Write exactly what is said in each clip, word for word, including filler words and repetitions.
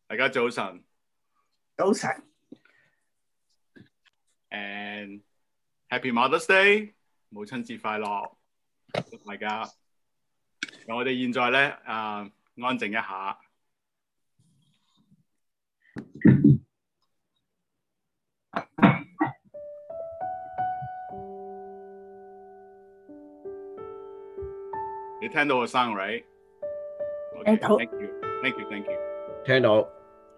大家早晨。 早晨。 And Happy Mother's Day， 母親節快樂，祝大家。我哋現在咧啊、呃、安靜一下。你聽到個聲 right？ 聽到。 Thank you, thank you, thank you。 聽到。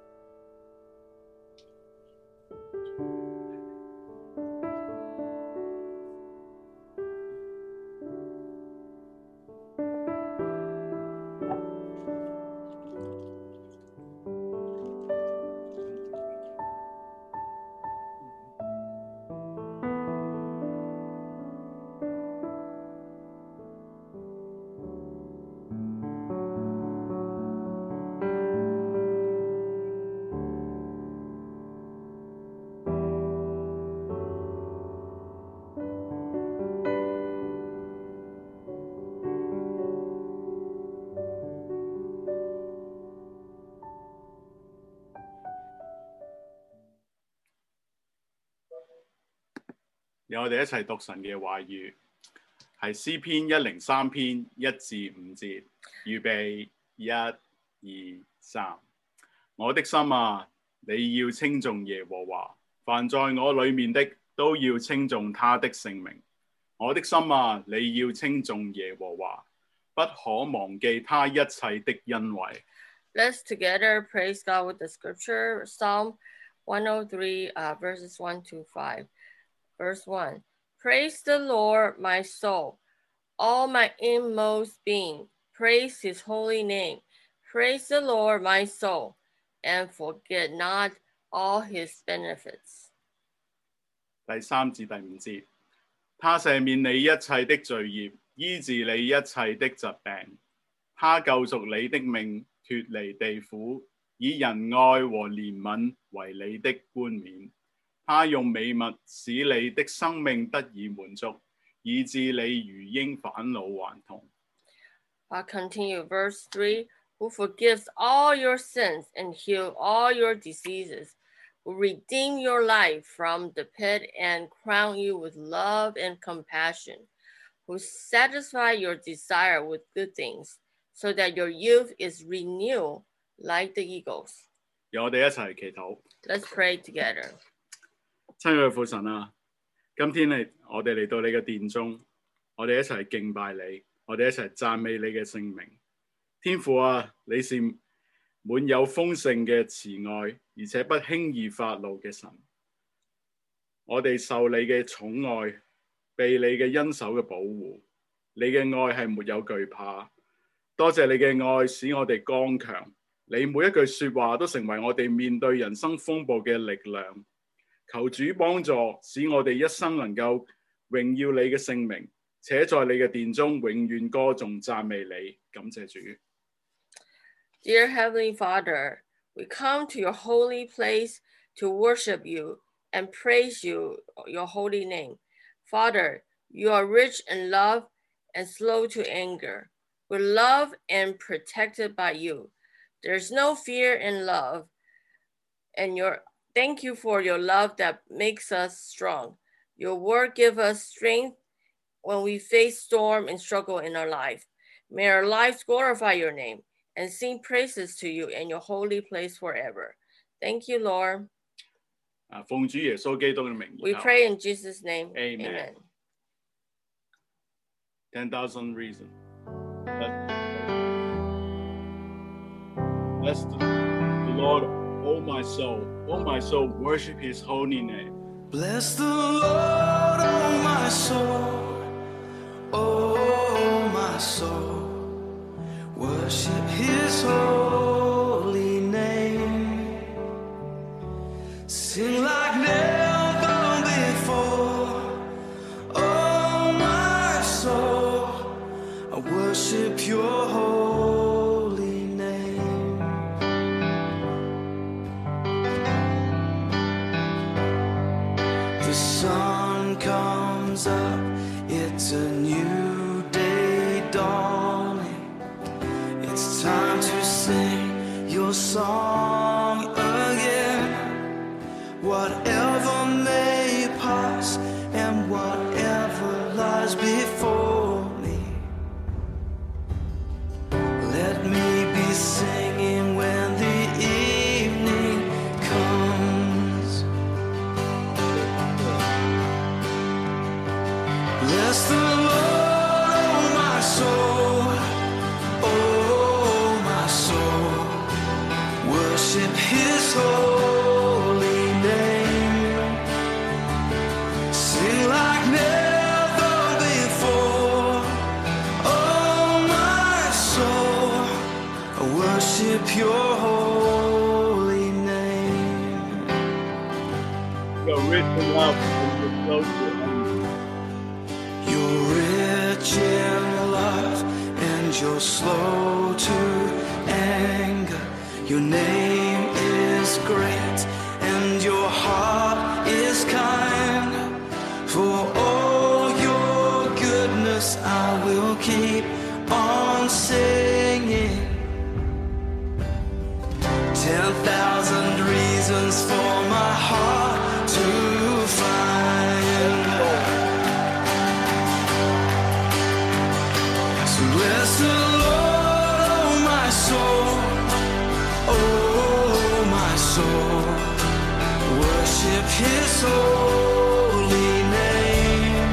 由我哋一齊讀神嘅話語，係詩篇一零三篇一至五節，預備一、二、三。我的心啊，你要稱頌耶和華，凡在我裏面的都要稱頌他的聖名。我的心啊，你要稱頌耶和華，不可忘記他一切的恩惠。 Let's together praise God with the scripture, Psalm one oh three, uh, verses one to five. Verse one, praise the Lord, my soul, all my inmost being, praise his holy name. Praise the Lord, my soul, and forget not all his benefits. 第三至第五節，他赦免你一切的罪孽，醫治你一切的疾病，他救贖你的命，脫離地府，以仁愛和憐憫為你的冠冕。他用美物使你的生命得以滿足，以致你如鷹返老還童。 I'll continue verse three, who forgives all your sins and heals all your diseases, who redeem your life from the pit and crown you with love and compassion, who satisfy your desire with good things, so that your youth is renewed like the eagles. 由我哋一齊祈禱。 Let's pray together. 親愛嘅父神啊，今天嚟我哋嚟到你嘅殿中，我哋一齊敬拜你，我哋一齊讚美你嘅聖名。天父啊，你是滿有豐盛嘅慈愛，而且不輕易發怒嘅神。我哋受你嘅寵愛，被你嘅恩手嘅保護，你嘅愛係沒有懼怕。多謝你嘅愛使我哋剛強，你每一句說話都成為我哋面對人生風暴嘅力量。求主幫助，使我哋一生能夠榮耀你嘅聖名，且在你嘅殿中永遠歌頌讚美你。感謝主。 Dear Heavenly Father, we come to your holy place to worship you and praise you, your holy name. Father, you are rich in love and slow to anger. We're loved and protected by you. There's no fear in love, and your thank you for your love that makes us strong. Your word gives us strength when we face storm and struggle in our life. May our lives glorify your name and sing praises to you in your holy place forever. Thank you, Lord. 啊，奉主耶穌基督嘅名。 We pray in Jesus' name. Amen. Amen. Ten thousand reasons. Bless the Lord, oh my soul, oh my soul, worship his holy name. Bless the Lord, oh my soul, oh my soul, worship his holy name. Sing like never before, oh my soul, I worship your holy name. The sun comes up, it's a new day dawning. It's time to sing your song. whatever may pass and whatever lies before me. Let me be singing when the evening comes. Bless the Lord, oh my soul, oh my soul. Worship His holy name. Sing like never before. Oh my soul, I worship Your holy name. You're rich in love and you're close to Him. You're rich in love and You're slow to anger. Your name is great and Your heart is kind. For all Your goodness I will keep on singing. Ten thousand reasons for my heart to find. So bless the Lord, oh my soul, oh my soul. Worship His holy name.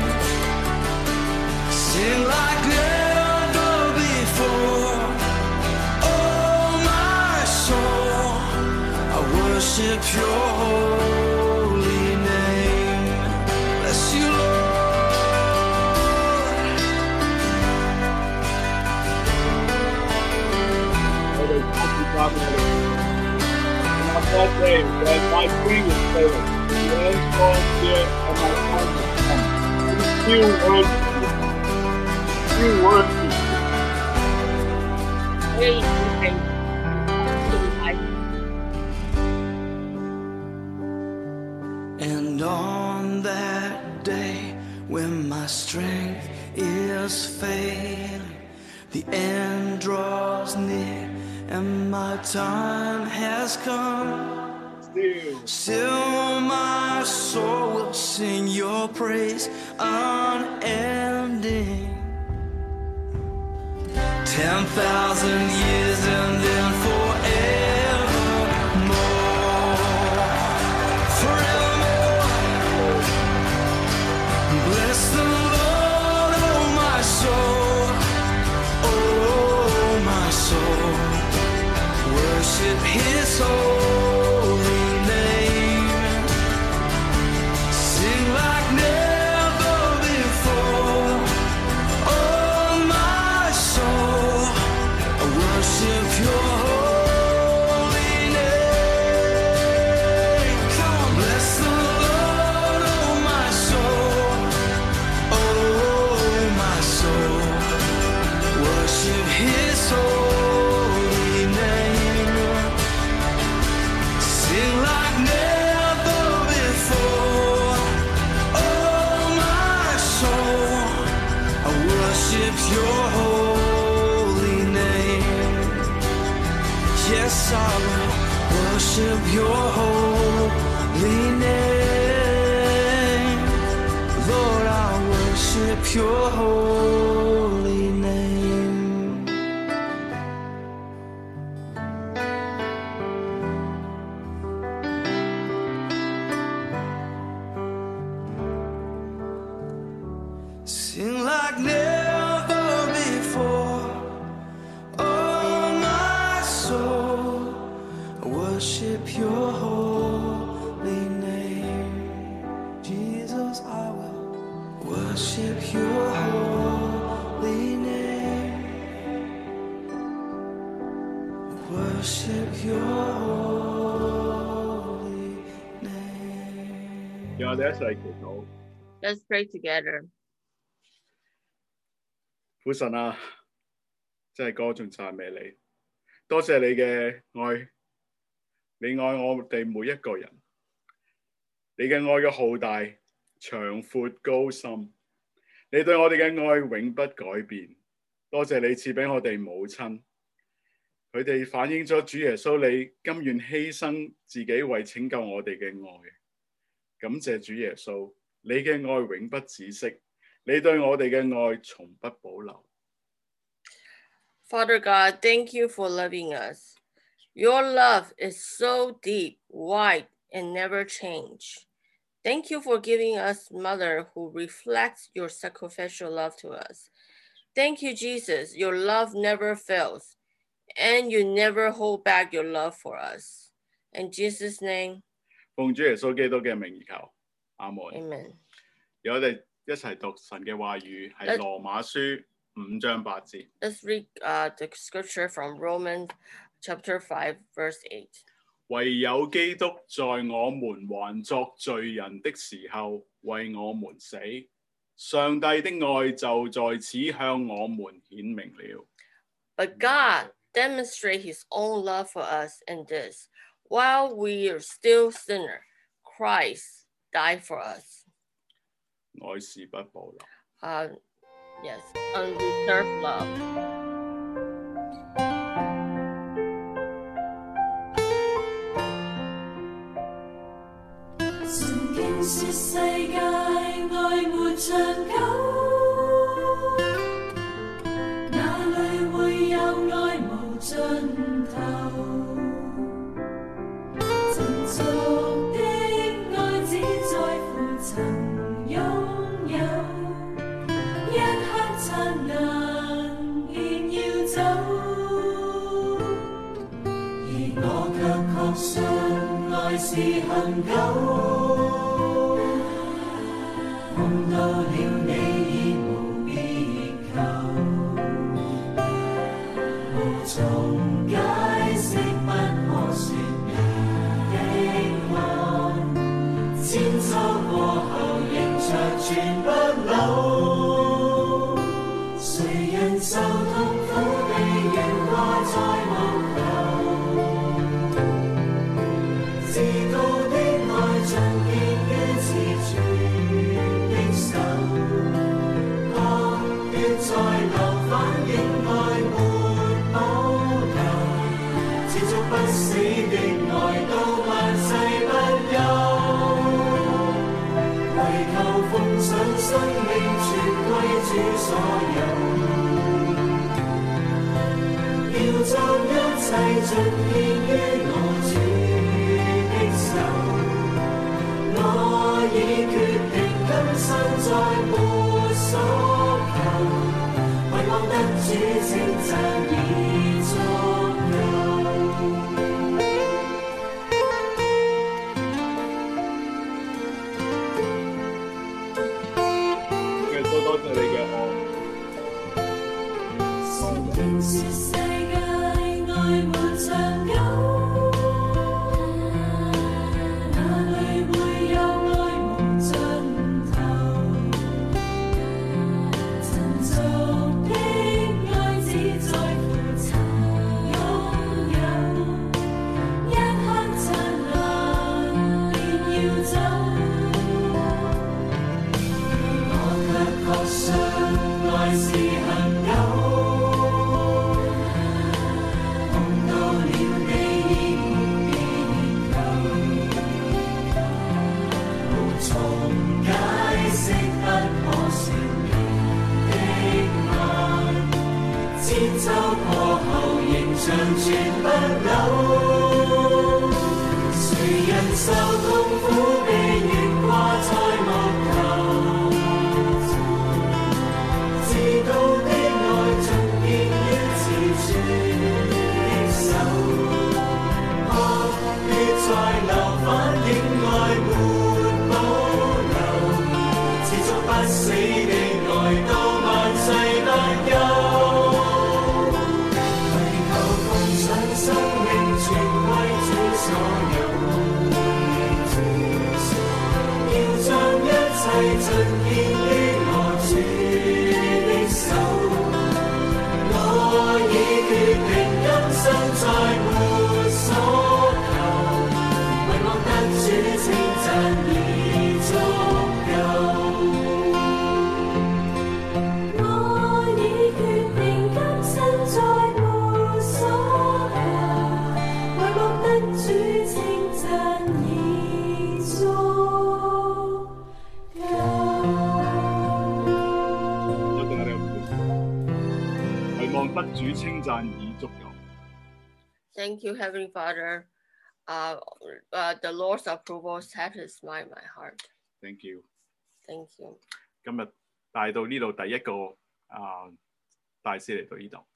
Sing like never before. Oh my soul, I worship Your holy name. Bless You, Lord. Oh, there's nothing problem. On my birthday, when my queen is failing, the end song here and my time has come. It's still working. Still working. Praise you, praise you. And on that day when my strength is failing, the end draws near and my time has come. Still. Still my soul will sing Your praise unending. Ten thousand years and then forevermore. Forevermore. Bless the Lord, oh my soul, oh my soul. Worship His holy name. Sing like never before. Oh my soul, I worship Your holy name. Come on, bless the Lord, oh my soul, oh my soul. Worship His holy name. Sing like never before. Oh my soul, I worship Your holy name. Yes, I will worship Your holy name. Lord, I worship Your holy name. Sing like never before. Oh my soul, I worship Your holy name. Jesus, I will worship Your holy name. Worship Your holy name. 讓我哋一齊祈禱。 Let's pray together. 父神啊，真係歌頌讚美你，多謝你嘅愛，你愛我哋每一個人，你嘅愛嘅浩大、長闊高深，你對我哋嘅愛永不改變。多謝你賜俾我哋母親，佢哋反映咗主耶穌你甘願犧牲自己為拯救我哋嘅愛。 感謝主耶穌，你嘅愛永不止息，你對我哋嘅愛從不保留。 Father God, thank you for loving us. Your love is so deep, wide, and never change. Thank you for giving us Mother who reflects your sacrificial love to us. Thank you, Jesus. Your love never fails, and you never hold back your love for us. In Jesus' name, 奉主耶穌基督嘅名而求，阿門。 amen. 由我哋一齊讀神嘅話語，係羅馬書五章八節。 Let's read uh, the scripture from Romans chapter five, verse eight. 唯有基督在我們還作罪人的時候為我們死，上帝的愛就在此向我們顯明了。 But God demonstrates his own love for us in this: while we are still sinners, Christ died for us. 愛是不保留。 Uh, yes, undeserved love. 曾經說世界愛沒長久，哪裏會有愛無盡頭？曾作的愛只在乎曾擁有，一刻燦爛便要走，而我卻確信愛是恒久。 碰到了你已無別求，無從解釋不可說明的愛，千秋過後仍長存不朽。誰人受痛苦被懸掛在無求，知道的愛盡見於此處。 再流反映愛沒保留，持續不死的愛到萬世不休，為求奉上生命全歸主所有，要將一切盡獻於我主的手，我已決定今生再沒所求。 望得主稱讚已足夠。 耶穌多謝你嘅愛。 曾經說世界愛沒長久，哪裏會有愛無盡頭？曾作。 愛是恒久，碰到了你已無別求，無從解釋不可說明的愛，千秋過後仍長存不朽。誰人受痛苦被懸掛在木頭？ 知道的愛盡見於此處的手，惡血在流反映愛沒保留，持續不死的愛到萬世不休，為求奉上生命全歸主所有，要將一切盡獻於我主。 我已決定今生再沒所求，為望得主稱讚已足夠。我已決定今生再沒所求，為望得主稱讚已足夠。 主稱讚已足夠。 Thank you, Heavenly Father. Uh, uh, the Lord's approval satisfies my, my heart. Thank you。 Thank you. 今日帶到呢度第一個啊大師嚟到呢度。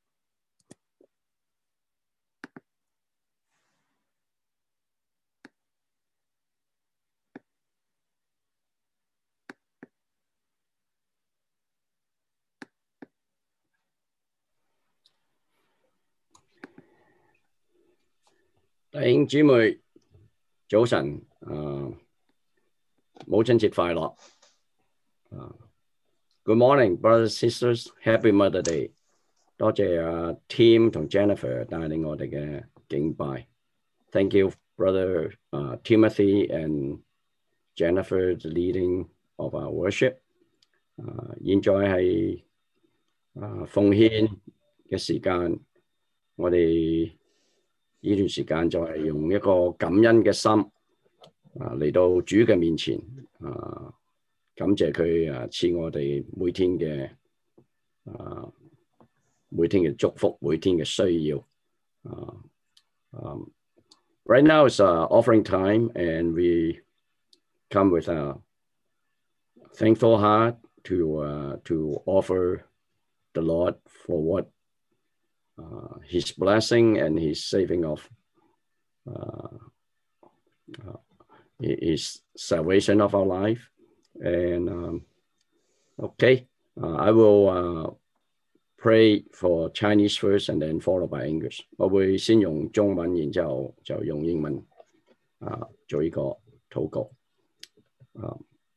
弟兄姊妹，早晨，啊，母親節快樂。啊 ，Good morning, brothers and sisters. Happy Mother Day. 多謝啊 Tim 同 Jennifer 帶領我哋嘅敬拜。Thank you, brother uh, Timothy and Jennifer, the leading of our worship. 啊，現在係啊奉獻嘅時間，我哋。 呢段時間就係用一個感恩嘅心啊嚟到主嘅面前啊，感謝佢啊賜我哋每天嘅啊每天嘅祝福，每天嘅需要啊。Um, right now is uh, offering time, and we come with a thankful heart to uh, to offer the Lord for what. Uh, his blessing and his saving of uh, uh, his salvation of our life. And um, okay, uh, I will uh, pray for Chinese first and then followed by English. 我會先用中文，然之後就用英文啊做呢個禱告。啊，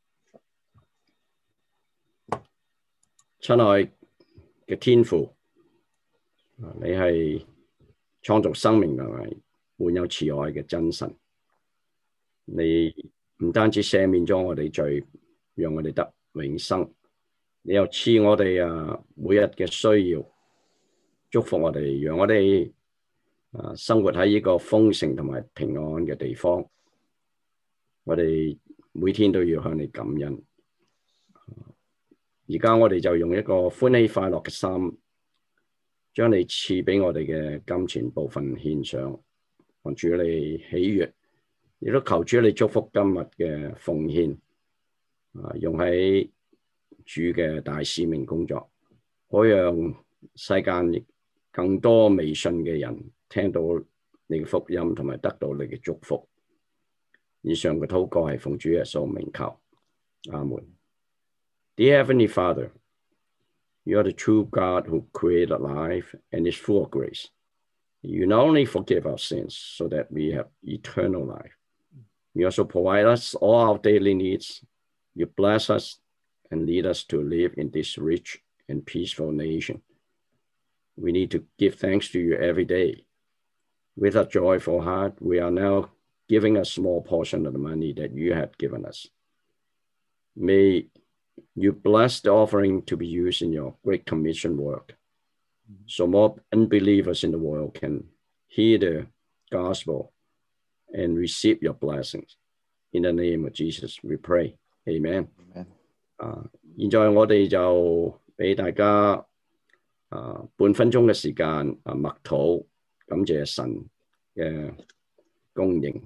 親愛嘅天父。 你係創造生命同埋滿有慈愛嘅真神，你唔單止赦免咗我哋罪，讓我哋得永生，你又賜我哋啊每日嘅需要，祝福我哋，讓我哋啊生活喺呢個豐盛同埋平安嘅地方。我哋每天都要向你感恩。而家我哋就用一個歡喜快樂嘅心。 將你賜俾我哋嘅金錢部分獻上，望主你喜悅，亦都求主你祝福今日嘅奉獻，啊，用喺主嘅大使命工作，可以讓世間更多未信嘅人聽到你嘅福音，同埋得到你嘅祝福。以上嘅禱告係奉主耶穌名求，阿門。Dear Heavenly Father. You are the true God who created life and is full of grace. You not only forgive our sins so that we have eternal life, you also provide us all our daily needs. You bless us and lead us to live in this rich and peaceful nation. We need to give thanks to you every day. With a joyful heart, we are now giving a small portion of the money that you have given us. May you bless the offering to be used in your Great Commission work, so more unbelievers in the world can hear the gospel and receive your blessings. In the name of Jesus, we pray. Amen. Amen. 啊，現在我哋就俾大家啊半分鐘嘅時間啊默禱，感謝神嘅供應。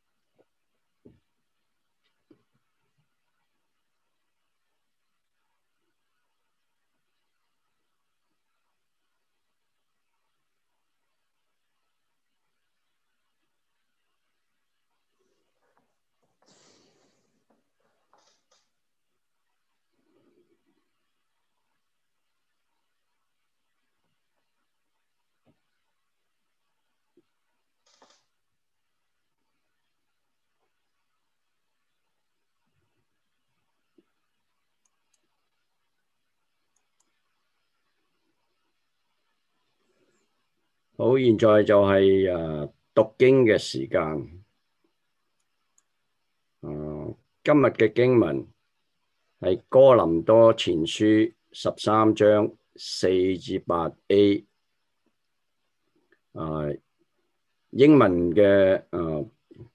好，現在就係誒讀經嘅時間。誒，今日嘅經文係哥林多前書十三章四至八 A。誒，英文嘅誒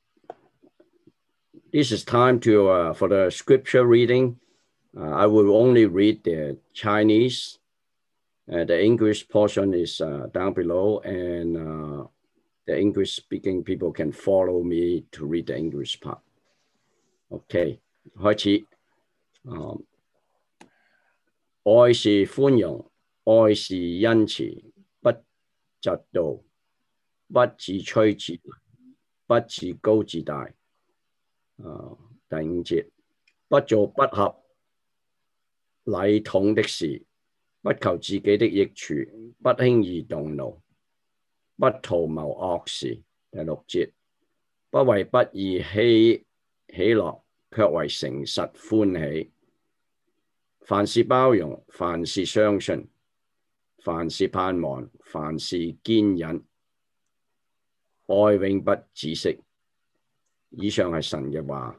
，This is time to uh, for the scripture reading. Uh, I will only read the Chinese Uh, the English portion is uh, down below, and uh, the English-speaking people can follow me to read the English part. OK， 開始。Uh, 愛是寬容，愛是恩慈，不嫉妒，不自吹自擂，不自高自大。Uh, 第五節，不做不合禮統的事，不求自己的益處，不輕易動怒，不圖謀惡事。第六節，不為不義喜喜樂，卻為誠實歡喜。凡事包容，凡事相信，凡事盼望，凡事堅忍，愛永不止息。以上係神嘅話。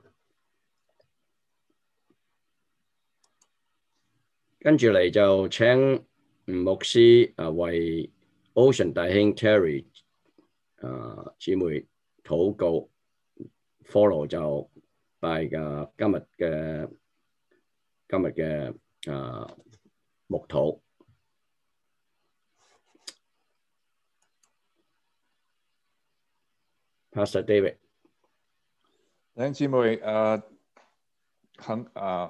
跟住嚟就請吳牧師啊為 Ocean 弟兄 Terry 啊姊妹禱告 ，follow 就拜嘅今日嘅今日嘅啊牧禱。Pastor David， 弟兄姊妹，誒肯啊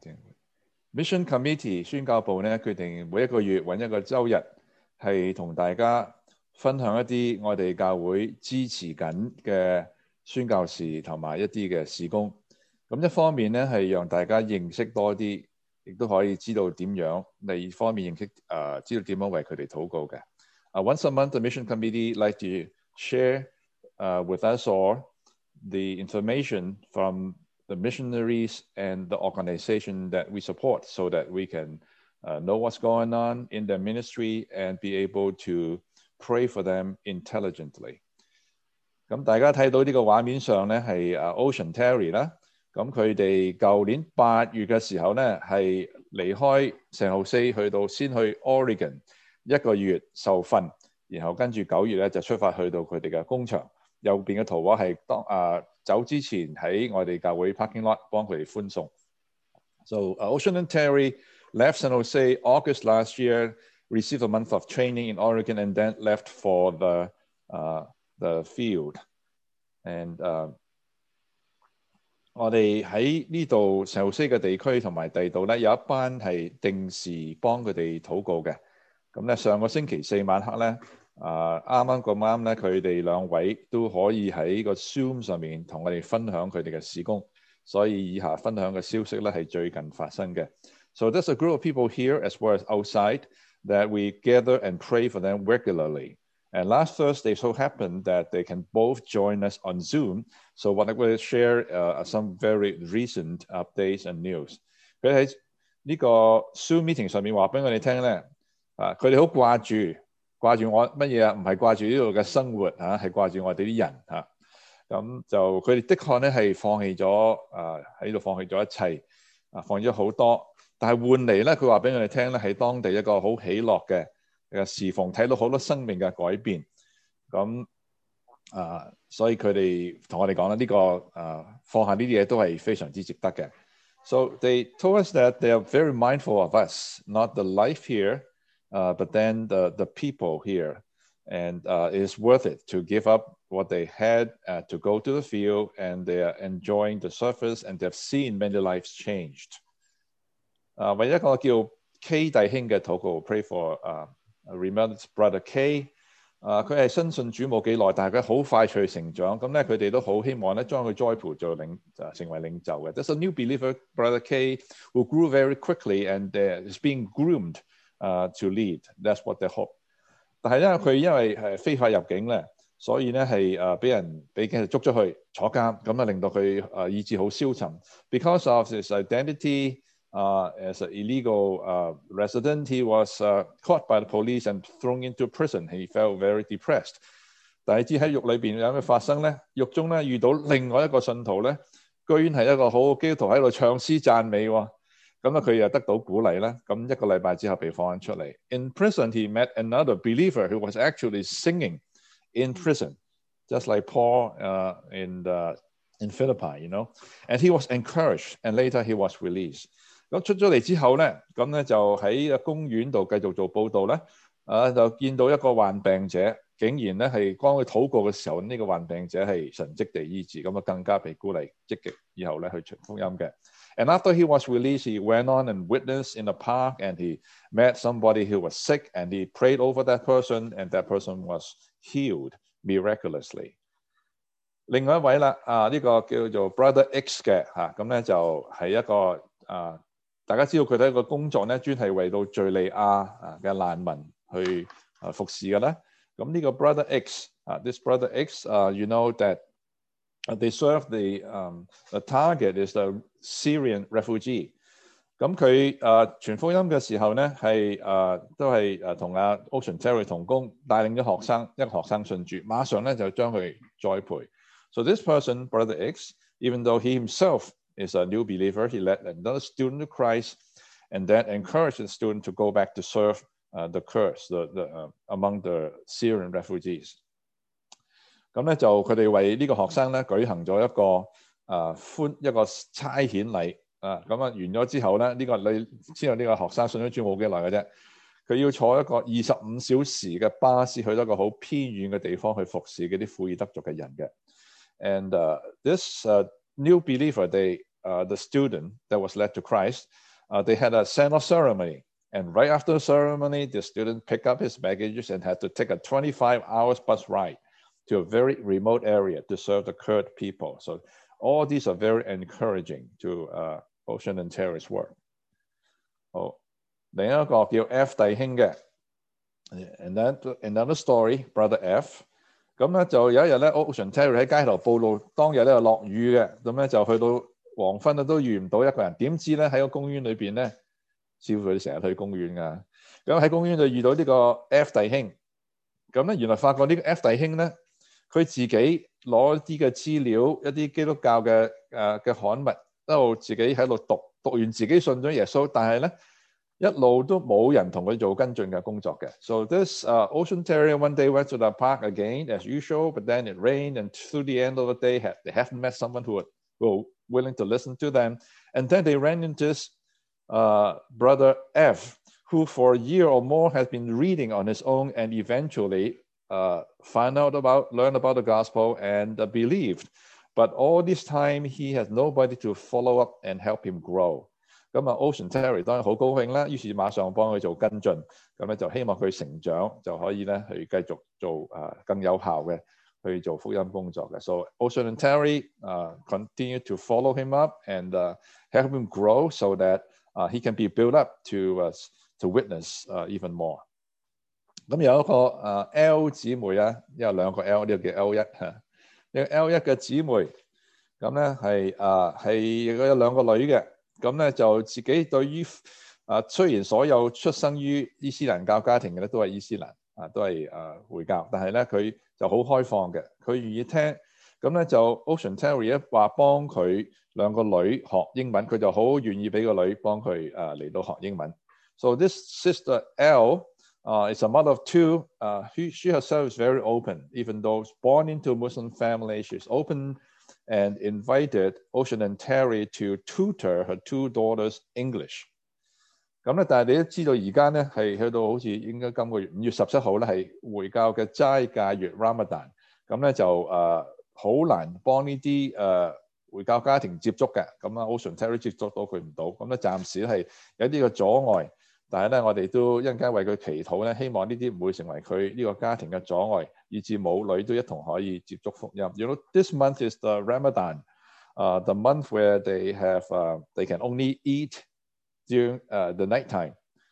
Mission Committee 宣教部咧決定每一個月揾一個週日，係同大家分享一啲我哋教會支持緊嘅宣教士同埋一啲嘅事工。咁一方面咧係讓大家認識多啲，亦都可以知道點樣；另一方面認識誒、呃、知道點樣為佢哋禱告嘅。Uh, once a month, the Mission Committee like to share uh, with us all the information from the missionaries and the organization that we support so that we can uh, know what's going on in their ministry and be able to pray for them intelligently. 咁大家睇到呢個畫面上咧係 Ocean Terry 啦，咁佢哋舊年八月嘅時候咧係離開聖荷西去到先去 Oregon 一個月受訓，然後跟住九月咧就出發去到佢哋嘅工場。右邊嘅圖畫係當啊走之前喺我哋教會 parking lot 幫佢哋歡送。So uh, Ocean and Terry left San Jose August last year, received a month of training in Oregon, and then left for the uh, the field. And uh, 我哋喺呢度 San Jose 嘅地區同埋第度咧有一班係定時幫佢哋禱告嘅。咁咧上個星期四晚黑咧。啊啱啱咁啱咧，佢哋兩位都可以喺個 Zoom 上面同我哋分享佢哋嘅事工，所以以下分享嘅消息咧係最近發生嘅。So there's a group of people here as well as outside that we gather and pray for them regularly. And last Thursday so happened that they can both join us on Zoom. So what I will share uh, some very recent updates and news. 佢喺呢個 Zoom meeting 上面話俾我哋聽咧，啊佢哋好掛住。掛住我乜嘢啊？唔係掛住呢度嘅生活嚇，係掛住我哋啲人嚇。咁就佢哋的確咧係放棄咗啊喺度放棄咗一切啊，放棄咗好多。但係換嚟咧，佢話俾我哋聽咧，喺當地一個好喜樂嘅嘅侍奉，睇到好多生命嘅改變。咁啊，所以佢哋同我哋講咧，呢個啊放下呢啲嘢都係非常之值得嘅。So they told us that they are very mindful of us, not the life here. Uh, but then the, the people here, and uh, it is worth it to give up what they had uh, to go to the field, and they are enjoying the service, and they've seen many lives changed. 啊，為一個叫 K 弟兄嘅禱告 ，pray for 啊、uh, remember brother K。啊，佢係新信主冇幾耐，但係佢好快脆成長。咁咧，佢哋都好希望咧將佢栽培做領啊成為領袖嘅。There's a new believer, brother K, who grew very quickly and uh, is being groomed. Uh, to lead, that's what they hope. 但係因為佢因為係非法入境咧，所以咧係誒俾人俾警察捉咗去坐監，咁啊令到佢誒意志好消沉。Because of his identity uh, as an illegal uh, resident, he was uh, caught by the police and thrown into prison. He felt very depressed. 但係知喺獄裏邊有咩發生咧？獄中咧遇到另外一個信徒咧，居然係一個好基督徒喺度唱詩讚美喎。咁咧佢又得到鼓勵啦，咁一個禮拜之後被放翻出嚟。In prison, he met another believer who was actually singing in prison, just like Paul uh, in the, in Philippi, you know. And he was encouraged, and later he was released. 咁出咗嚟之後咧，咁咧就喺公園度繼續做報道咧，啊就見到一個患病者，竟然咧係當佢禱告嘅時候，呢、這個患病者係神蹟地醫治，咁啊更加被鼓勵積極以後咧去傳福音嘅。And after he was released, he went on and witnessed in the park, and he met somebody who was sick, and he prayed over that person, and that person was healed miraculously. 另外一位啦，啊呢、這個叫做 Brother X 嘅嚇，咁、啊、咧就係、是、一個啊，大家知道佢哋一個工作咧，專係為到敍利亞啊嘅難民去啊服侍嘅咧。咁呢個 Brother X 啊 ，this Brother X 啊、uh, ，you know that they serve the um the target is the Syrian refugee。咁佢誒傳福音嘅時候咧，係誒、呃、都係誒同阿 Ocean Terry 同工，帶領咗學生一個學生信主，馬上咧就將佢栽培。So this person, Brother X, even though he himself is a new believer, he led another student to Christ, and then encouraged the student to go back to serve uh, the Kurds, the, the, uh, among the Syrian refugees. 咁咧就佢哋為呢個學生咧舉行咗一個誒歡、呃、一個差遣禮啊，咁啊完咗之後咧，呢、這個你知道呢個學生信咗主冇幾耐嘅啫，佢要坐一個二十五小時嘅巴士去到一個好偏遠嘅地方去服侍嗰啲庫爾德族嘅人嘅。And uh, this uh, new believer, they, uh, the student that was led to Christ, uh, they had a send-off ceremony. And right after the ceremony, the student picked up his baggage and had to take a twenty-five hours bus ride to a very remote area to serve the Kurd people. So all these are very encouraging to uh, Ocean and Terry's work. 好，另一個叫 F 弟兄嘅 and then another story, Brother F。咁咧就有一日咧 ，Ocean Terry 喺街頭報路，當日咧就落雨嘅，咁咧就去到黃昏咧都遇唔到一個人。點知咧喺個公園裏邊咧，師傅佢成日去公園㗎。咁喺公園就遇到呢個 F 弟兄，咁咧原來發覺呢個 F 弟兄咧，佢自己攞啲嘅資料，一啲基督教嘅誒嘅刊物，一路自己喺度讀，讀完自己信咗耶穌，但係咧一路都冇人同佢做跟進嘅工作嘅。So this uh, Ocean Terry one day went to the park again as usual, but then it rained, and through the end of the day, had, they haven't met someone who were willing to listen to them. And then they ran into this uh, brother F, who for a year or more has been reading on his own, and eventually uh, found out about, learned about the gospel, and uh, believed. But all this time, he has nobody to follow up and help him grow. 咁啊 ，Ocean Terry 當然好高興啦，於是馬上幫佢做跟進，咁咧就希望佢成長，就可以咧去繼續做誒更有效嘅去做福音工作嘅。So Ocean and Terry uh, continue to follow him up and uh, help him grow so that uh, he can be built up to uh, to witness uh, even more. 咁有一個誒、uh, L 姊妹啊，有兩個 L， 呢個叫 L 一嚇，呢個 L 一嘅姊妹，咁咧係誒係有兩個女嘅。咁咧就自己對於啊，雖然所有出生於伊斯蘭教家庭嘅咧都係伊斯蘭啊，都係啊回教，但係咧佢就好開放嘅，佢願意聽。咁咧就 Ocean Terry 一話幫佢兩個女學英文，佢就好願意俾個女幫佢啊嚟到學英文。So this sister L uh, is a mother of two. Uh, she, she herself is very open, even though born into a Muslim family. She's open.And invited Ocean and Terry to tutor her two daughters English. 咁咧，但係你都知道而家咧係去到好似應該今個月五月十七號咧係回教嘅齋戒月 Ramadan。咁咧就誒好、呃、難幫呢啲誒回教家庭接觸嘅。咁啊 Ocean Terry 接觸到佢唔到，咁咧暫時係有啲嘅阻礙。但係咧，我哋都一陣間為佢祈禱咧，希望呢啲唔會成為佢呢個家庭嘅阻礙，以致母女都一同可以接觸福音。You know, this month is the Ramadan, uh, the month where they have, uh, they can only eat during uh, the night time,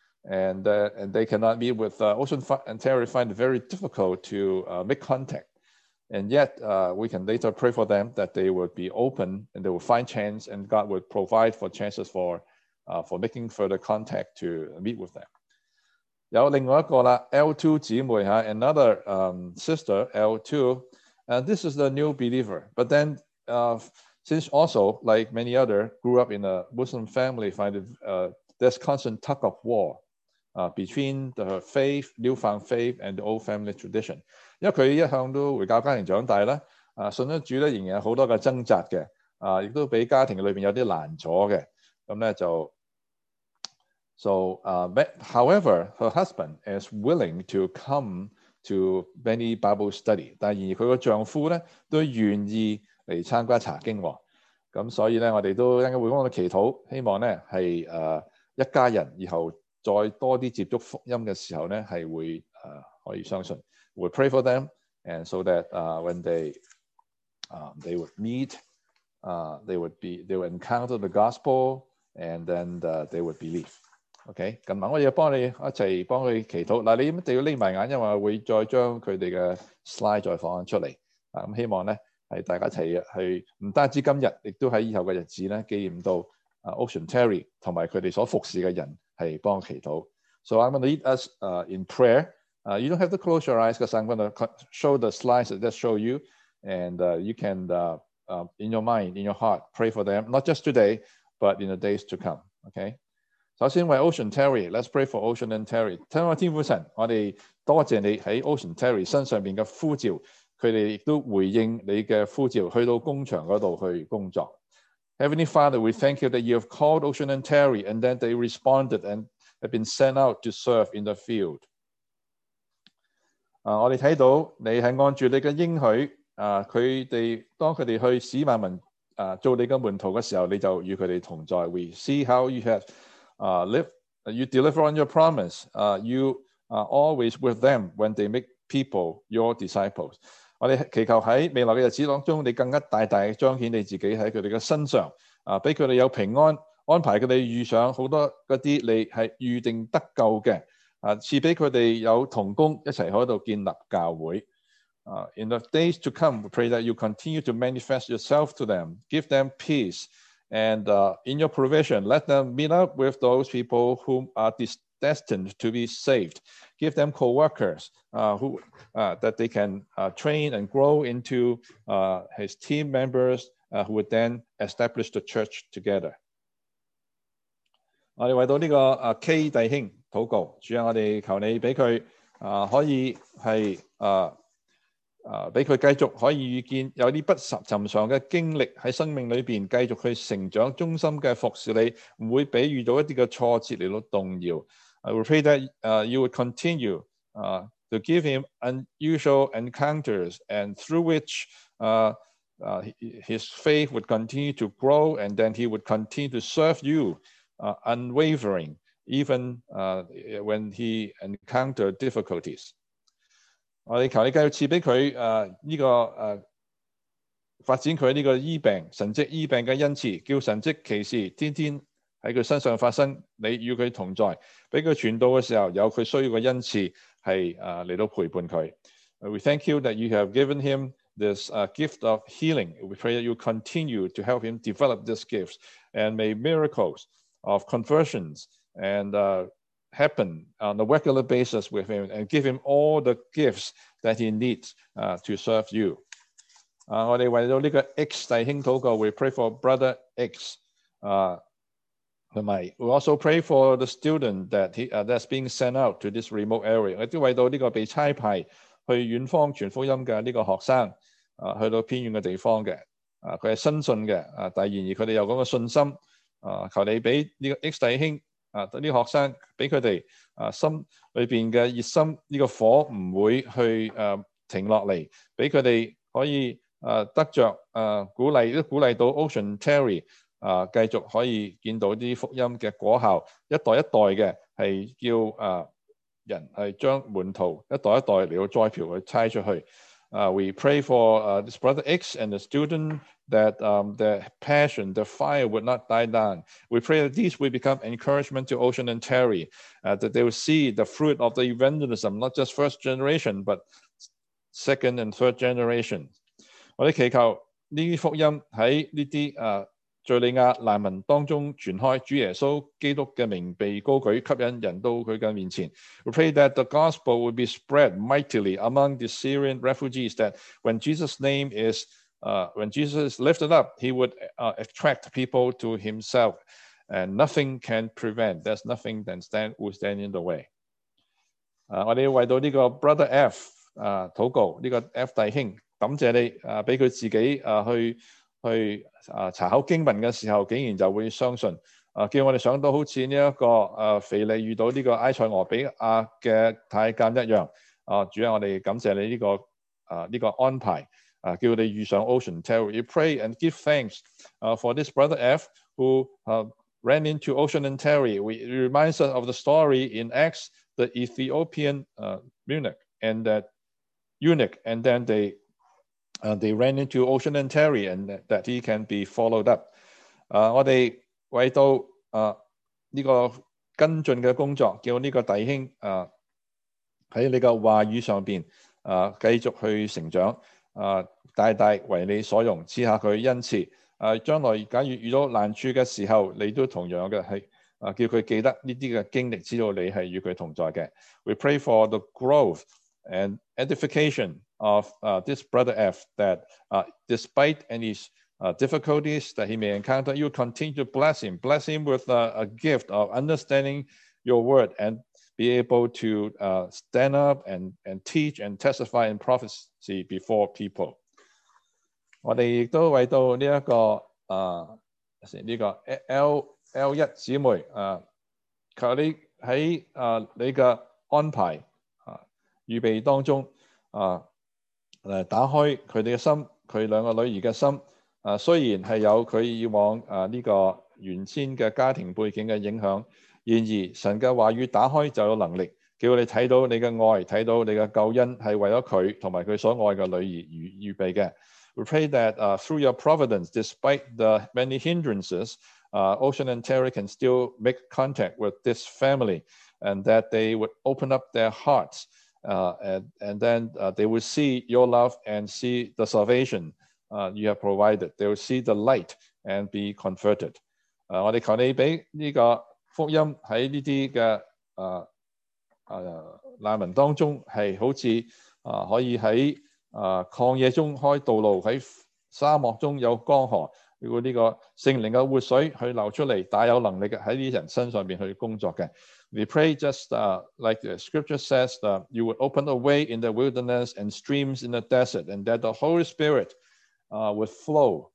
and uh, and they cannot meet with uh, Ocean and Terry find it very difficult to uh, make contact. And yet, uh, we can later pray for them that they would be open and they will find chance, and God would provide for chances for.Uh, for making further contact to meet with them. 有另外一個啦 ，L two 姊妹嚇 ，another um, sister L two, and this is the new believer. But then, uh, since also like many other grew up in a Muslim family, find it uh, there's constant tug of war uh, between the faith, newfound faith, and the old family tradition. 因為佢一向都回教家庭長大啦，啊信咗主咧仍然有好多嘅掙扎嘅，啊亦都俾家庭裏邊有啲難阻嘅，咁咧就。 So, uh, but however, her husband is willing to come to many Bible study， 但係而佢個丈夫咧都願意嚟參加查經喎。咁所以咧，我哋都應該會幫佢祈禱，希望咧係誒一家人以後再多啲接觸福音嘅時候咧係會誒、呃、可以相信。We pray for them and so that、uh, when they、uh, they would meet、uh, they would be they would encounter the gospel and then、uh, they would believe。OK， 咁啊，我哋幫你一齊幫佢祈禱。嗱，你一定要匿埋眼，因為我會再將佢哋嘅 slide 再放出嚟。啊，咁希望咧係大家一齊去，唔單止今日，亦都喺以後嘅日子咧紀念到啊 Ocean Terry 同埋佢哋所服侍嘅人係幫我祈禱。So I'm going to lead us、uh, in prayer. Uh, you don't have to close your eyes because I'm going to show the slides that just show you, and、uh, you can、uh, uh, in your mind, in your heart, pray for them, not just today, but in the days to come. Okay. 首先為 Ocean Terry，let's pray for Ocean and Terry。聽我天父神，我哋多謝你喺 Ocean Terry 身上邊嘅呼召，佢哋亦都回應你嘅呼召，去到工場嗰度去工作。Heavenly Father, we thank you that you have called Ocean and Terry, and then they responded and have been sent out to serve in the field。啊，我哋睇到你係按住你嘅應許，啊，佢哋當佢哋去使萬民啊做你嘅門徒嘅時候，你就與佢哋同在。We see how you have、uh, live, you deliver on your promise. Uh, you are always with them when they make people your disciples. 我哋祈求喺未來嘅日子當中，你更加大大彰顯你自己喺佢哋嘅身上，啊，俾佢哋有平安，安排佢哋遇上好多嗰啲你係預定得救嘅，啊，賜俾佢哋有同工一齊喺度建立教會。Uh, in the days to come, we pray that you continue to manifest yourself to them, give them peace, and、uh, in your provision, let them meet up with those people who are destined to be saved. Give them co-workers、uh, who, uh, that they can、uh, train and grow into、uh, his team members、uh, who would then establish the church together. 我哋為到呢個K 弟兄禱告，主啊，我哋求你俾佢、uh, 可以係誒誒俾佢繼續可以遇見有啲不尋常嘅經歷喺生命裏邊，繼續去成長，忠心嘅服侍你，唔會俾遇到一啲嘅挫折嚟到動搖。I will pray that、uh, you would continue、uh, to give him unusual encounters, and through which、uh, uh, his faith would continue to grow, and then he would continue to serve you、uh, unwavering, even、uh, when he encountered difficulties。我哋求你繼續賜俾佢誒呢個誒、呃、發展佢呢個醫病神蹟醫病嘅恩賜，叫神蹟奇事天天喺佢身上發生。你與佢同在，俾佢傳道嘅時候有佢需要嘅恩賜係誒嚟到陪伴佢。We thank you that you have given him this、uh, gift of healing. We pray that you continue to help him develop this gift, and may miracles of conversions and、uh, happen on a regular basis with him, and give him all the gifts that he needs、uh, to serve you. 啊，我哋為到呢個 X 弟兄禱告 ，we pray for brother X. 啊，同埋 we also pray for the student that he、uh, that's being sent out to this remote area. 我都為到呢個被差派去遠方傳福音嘅呢個學生，啊，去到偏遠嘅地方嘅，啊，佢係新信嘅，啊，但係然而佢哋有咁嘅信心，啊，求你俾呢個 X 弟兄。啊！啲學生俾佢哋啊心裏邊嘅熱心，呢個火唔會去誒停落嚟，俾佢哋可以誒得着誒鼓勵，都鼓勵到 Ocean Terry 啊，繼續可以見到啲福音嘅果效，一代一代嘅係叫誒人係將門徒一代一代嚟到栽培去差出去。Uh, we pray for、uh, this brother X and the student that、um, their passion, their fire would not die down. We pray that these will become encouragement to Ocean and Terry,、uh, that they will see the fruit of the evangelism, not just first generation, but second and third generation. 我哋祈求呢啲福音喺呢啲誒敘利亞難民當中傳開，主耶穌基督嘅名被高舉，吸引人到佢嘅面前。We pray that the gospel will be spread mightily among the Syrian refugees, that when Jesus' name is、uh, when Jesus is lifted up, he would、uh, attract people to himself, and nothing can prevent. There's nothing that stand will stand in the way. 啊，我哋要為到呢個 brother F 啊禱告，呢、這個 F 弟兄，感謝你啊，俾佢自己啊去。去啊查考經文嘅時候，竟然就會相信啊，叫我哋想到好似呢一個誒腓利遇到呢個埃塞俄比亞嘅太監一樣。啊，主啊，我哋感謝你呢、這個啊呢、這個安排。啊，叫我哋遇上 Ocean Terry. You pray and give thanks uh, for this brother F who uh, ran into Ocean and Terry. We, it reminds us of the story in Acts, the Ethiopian uh, eunuch and that eunuch, and then they uh, they ran into Ocean and Terry, and that, that he can be followed up. 啊，我哋為到啊呢個跟進嘅工作，叫呢個弟兄啊喺你嘅話語上邊啊繼續去成長。啊，大大為你所用，賜下佢恩賜。啊，將來假如遇到難處嘅時候，你都同樣嘅係啊，叫佢記得呢啲嘅經歷，知道你係與佢同在嘅。We pray for the growth and edification of uh, this brother F, that uh, despite any uh, difficulties that he may encounter, you continue to bless him, bless him with uh, a gift of understanding your word and be able to uh, stand up and, and teach and testify in prophecy before people. 我哋亦都為到呢、這、一個啊呢、這個 L L 一姊妹啊，求你喺啊你嘅安排啊預備當中啊誒打開佢哋嘅心，佢兩個女兒嘅心啊，雖然係有佢以往啊呢、這個原先嘅家庭背景嘅影響。然而神嘅話語打開就有能力，叫你睇到你嘅愛，睇到你嘅救恩係為咗佢同埋佢所愛嘅女兒預預備嘅。We pray that uh, through your providence, despite the many hindrances, uh, Ocean and Terry can still make contact with this family, and that they would open up their hearts, uh, and, and then uh, they will see your love and see the salvation uh, you have provided. They will see the light and be converted. Uh, 我哋求你俾呢個福音喺呢啲嘅誒誒難民當中係好似啊、呃、可以喺啊、呃、曠野中開道路，喺沙漠中有江河。如果呢個聖靈嘅活水去流出嚟，大有能力嘅喺呢啲人身上邊去工作嘅。We pray just uh, like the scripture says that you would open a way in the wilderness and streams in the desert, and that the Holy Spirit uh, would flow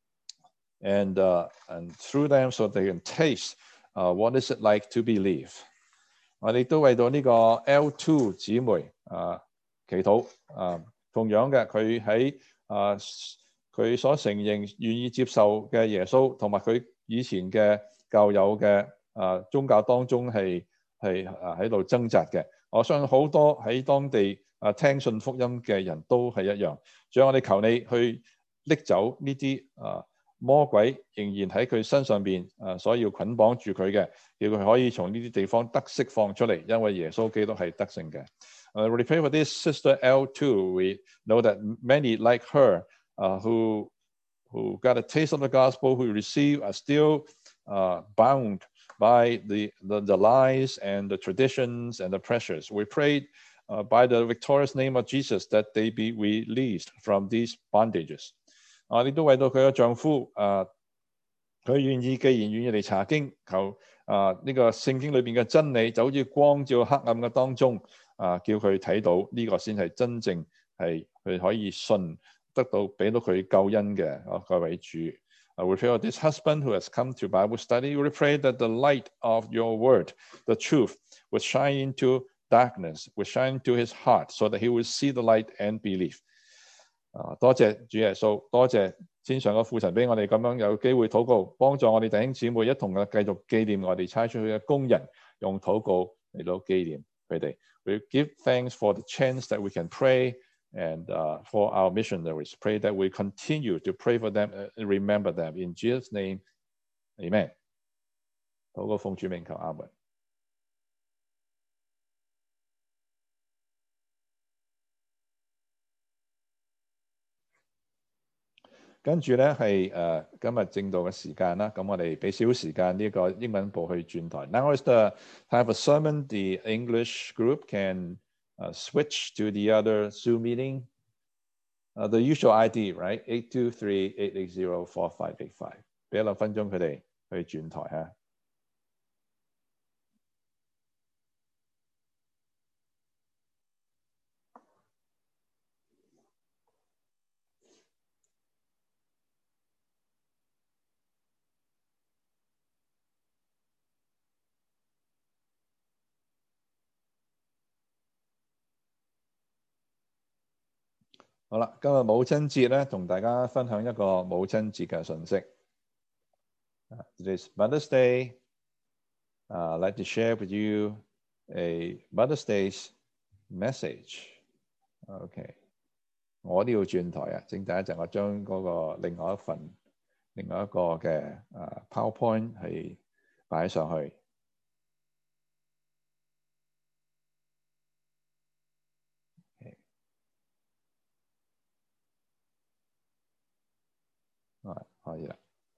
and uh, and through them so they can taste。Uh, what is it like to believe？ 我哋都為到呢個 L 二 姊妹啊祈禱啊，同樣嘅佢喺啊佢所承認願意接受嘅耶穌，同埋佢以前嘅舊有嘅啊宗教當中係係啊喺度掙扎嘅。我相信好多喺當地啊聽信福音嘅人都係一樣。所以我哋求你去拎走呢啲啊。魔鬼仍然喺佢身上邊，誒，所以要捆綁住佢嘅，叫佢可以從呢啲地方得釋放出嚟，因為耶穌基督係得勝嘅。Uh, we pray for this sister L two. We know that many like her, uh, who who got a taste of the gospel, who receive, are still uh, bound by the, the the lies and the traditions and the pressures. We pray uh, by the victorious name of Jesus that they be released from these bondages. 啊！你都為到佢嘅丈夫，啊，佢願意，既然願意嚟查經，求啊呢、這個聖經裏邊嘅真理，就好似光照黑暗嘅當中，啊，叫佢睇到呢、這個先係真正係佢可以信得到，俾到佢救恩嘅啊各位主。Uh, we pray for this husband who has come to Bible study. We pray that the light of your word, the truth, would shine into darkness, would shine into his heart, so that he will see the light and believe. 啊！多謝主耶穌，多謝天上嘅父神俾我哋咁樣有機會禱告，幫助我哋弟兄姊妹一同嘅繼續紀念我哋差出去嘅工人，用禱告嚟到紀念佢哋。We give thanks for the chance that we can pray and uh, for our missionaries. Pray that we continue to pray for them and remember them. In Jesus' name, Amen. 禱告奉主名求阿門。跟住咧係誒今日正道嘅時間啦，咁我哋俾少少時間呢個英文部去轉台。Now is the time for sermon. The English group can uh, switch to the other Zoom meeting. Uh, the usual I D, right? eight two three, eight eight zero, four five eight five。俾一兩分鐘佢哋去轉台嚇。 好啦，今日母親節咧，同大家分享一個母親節嘅信息。Today's Mother's Day. Uh, I'd like to share with you a Mother's Day's message. OK， 我都要轉台啊！請等一陣，我將嗰個另外一份、另外一個嘅誒 PowerPoint 係擺上去。啊，可以啦。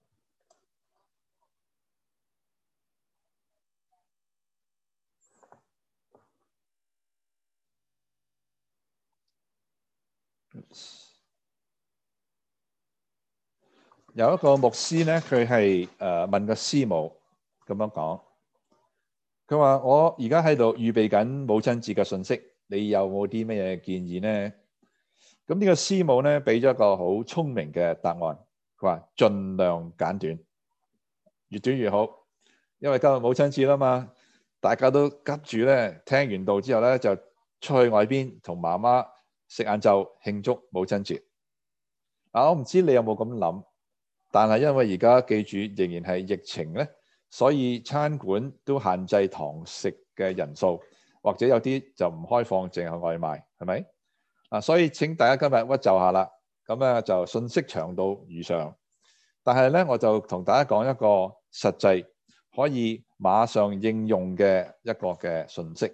有一個牧師咧，佢係誒問個師母咁樣講，佢話：我而家喺度預備緊母親節嘅信息，你有冇啲咩建議呢？咁呢個師母咧俾咗一個好聰明嘅答案，佢話：盡量簡短，越短越好，因為今日母親節啦嘛，大家都急住咧，聽完道之後咧就出去外邊同媽媽食晏晝慶祝母親節。嗱，我唔知你有冇咁諗。但係因為而家記住仍然係疫情咧，所以餐館都限制堂食嘅人數，或者有啲就唔開放，淨係外賣，係咪？啊，所以請大家今日屈就下啦，咁咧就信息長度如常。但係咧，我就同大家講一個實際可以馬上應用嘅一個嘅信息。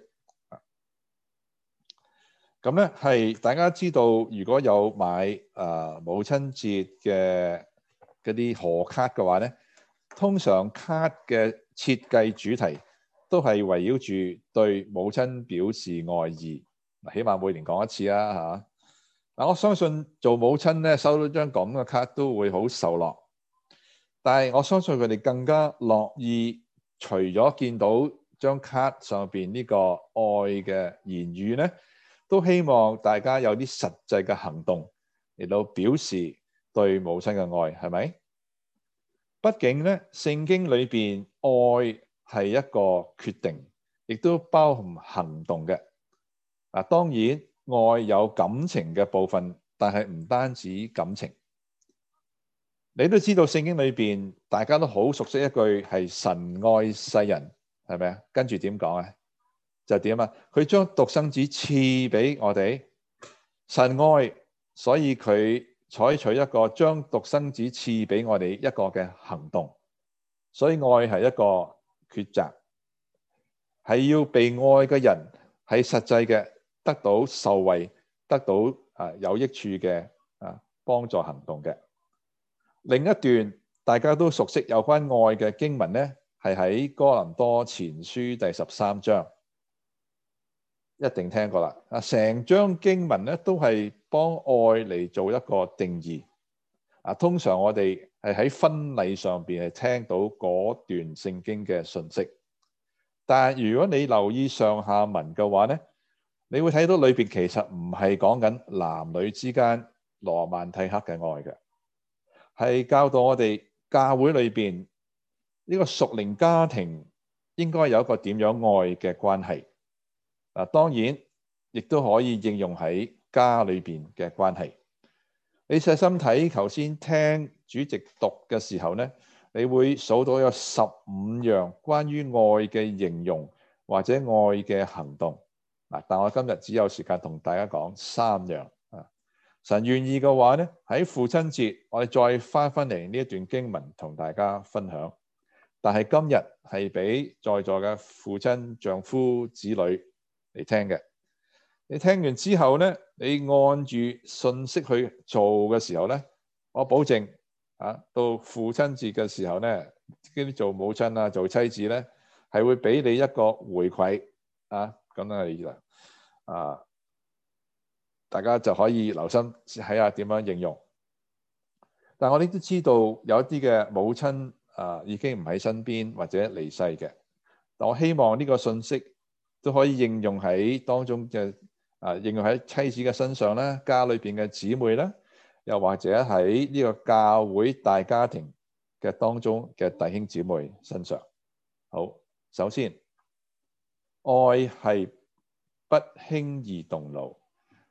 咁咧係大家知道，如果有買誒、呃、母親節嘅嗰啲賀卡嘅話咧，通常卡嘅設計主題都係圍繞住對母親表示愛意，起碼每年講一次啊嚇。嗱，我相信做母親咧收到張咁嘅卡都會好受落，但係我相信佢哋更加樂意，除咗見到張卡上邊呢個愛嘅言語咧，都希望大家有啲實際嘅行動嚟到表示對母親嘅愛，係咪？畢竟咧，聖經裏邊愛係一個決定，亦都包含行動嘅。啊，當然愛有感情嘅部分，但係唔單止感情。你都知道聖經裏邊大家都好熟悉一句係神愛世人，係咪啊？跟住點講啊？就點啊？佢將獨生子賜俾我哋，神愛，所以佢採取一個將獨生子賜俾我哋一個嘅行動。所以愛係一個抉擇，係要被愛嘅人係實際嘅得到受惠，得到啊有益處嘅啊幫助行動嘅。另一段大家都熟悉有關愛嘅經文呢，係喺哥林多前書第十三章，一定聽過啦。啊，成章經文咧都係幫愛嚟做一個定義。啊，通常我哋係喺婚禮上邊係聽到嗰段聖經嘅信息，但係如果你留意上下文嘅話咧，你會睇到裏邊其實唔係講緊男女之間羅曼蒂克嘅愛嘅，係教導我哋教會裏邊呢個屬靈家庭應該有一個點樣愛嘅關係。嗱，當然亦都可以應用喺家裏邊嘅關係。你細心睇頭先聽主席讀嘅時候咧，你會數到有十五樣關於愛嘅形容或者愛嘅行動。嗱，但我今日只有時間同大家講三樣啊。神願意嘅話咧，喺父親節我哋再翻翻嚟呢一段經文同大家分享。但係今日係俾在座嘅父親、丈夫、子女嚟聽嘅。你聽完之後咧，你按住信息去做嘅時候咧，我保證啊，到父親節嘅時候咧，呢啲做母親啊、做妻子咧，係會俾你一個回饋啊，咁係啦，啊，大家就可以留心睇下點樣應用。但我哋都知道有一啲嘅母親啊，已經唔喺身邊或者離世嘅，但我希望呢個信息都可以應用喺當中嘅。啊，應用喺妻子嘅身上啦，家裏邊嘅姊妹啦，又或者喺呢個教會大家庭嘅當中嘅弟兄姊妹身上。好，首先，愛係不輕易動怒，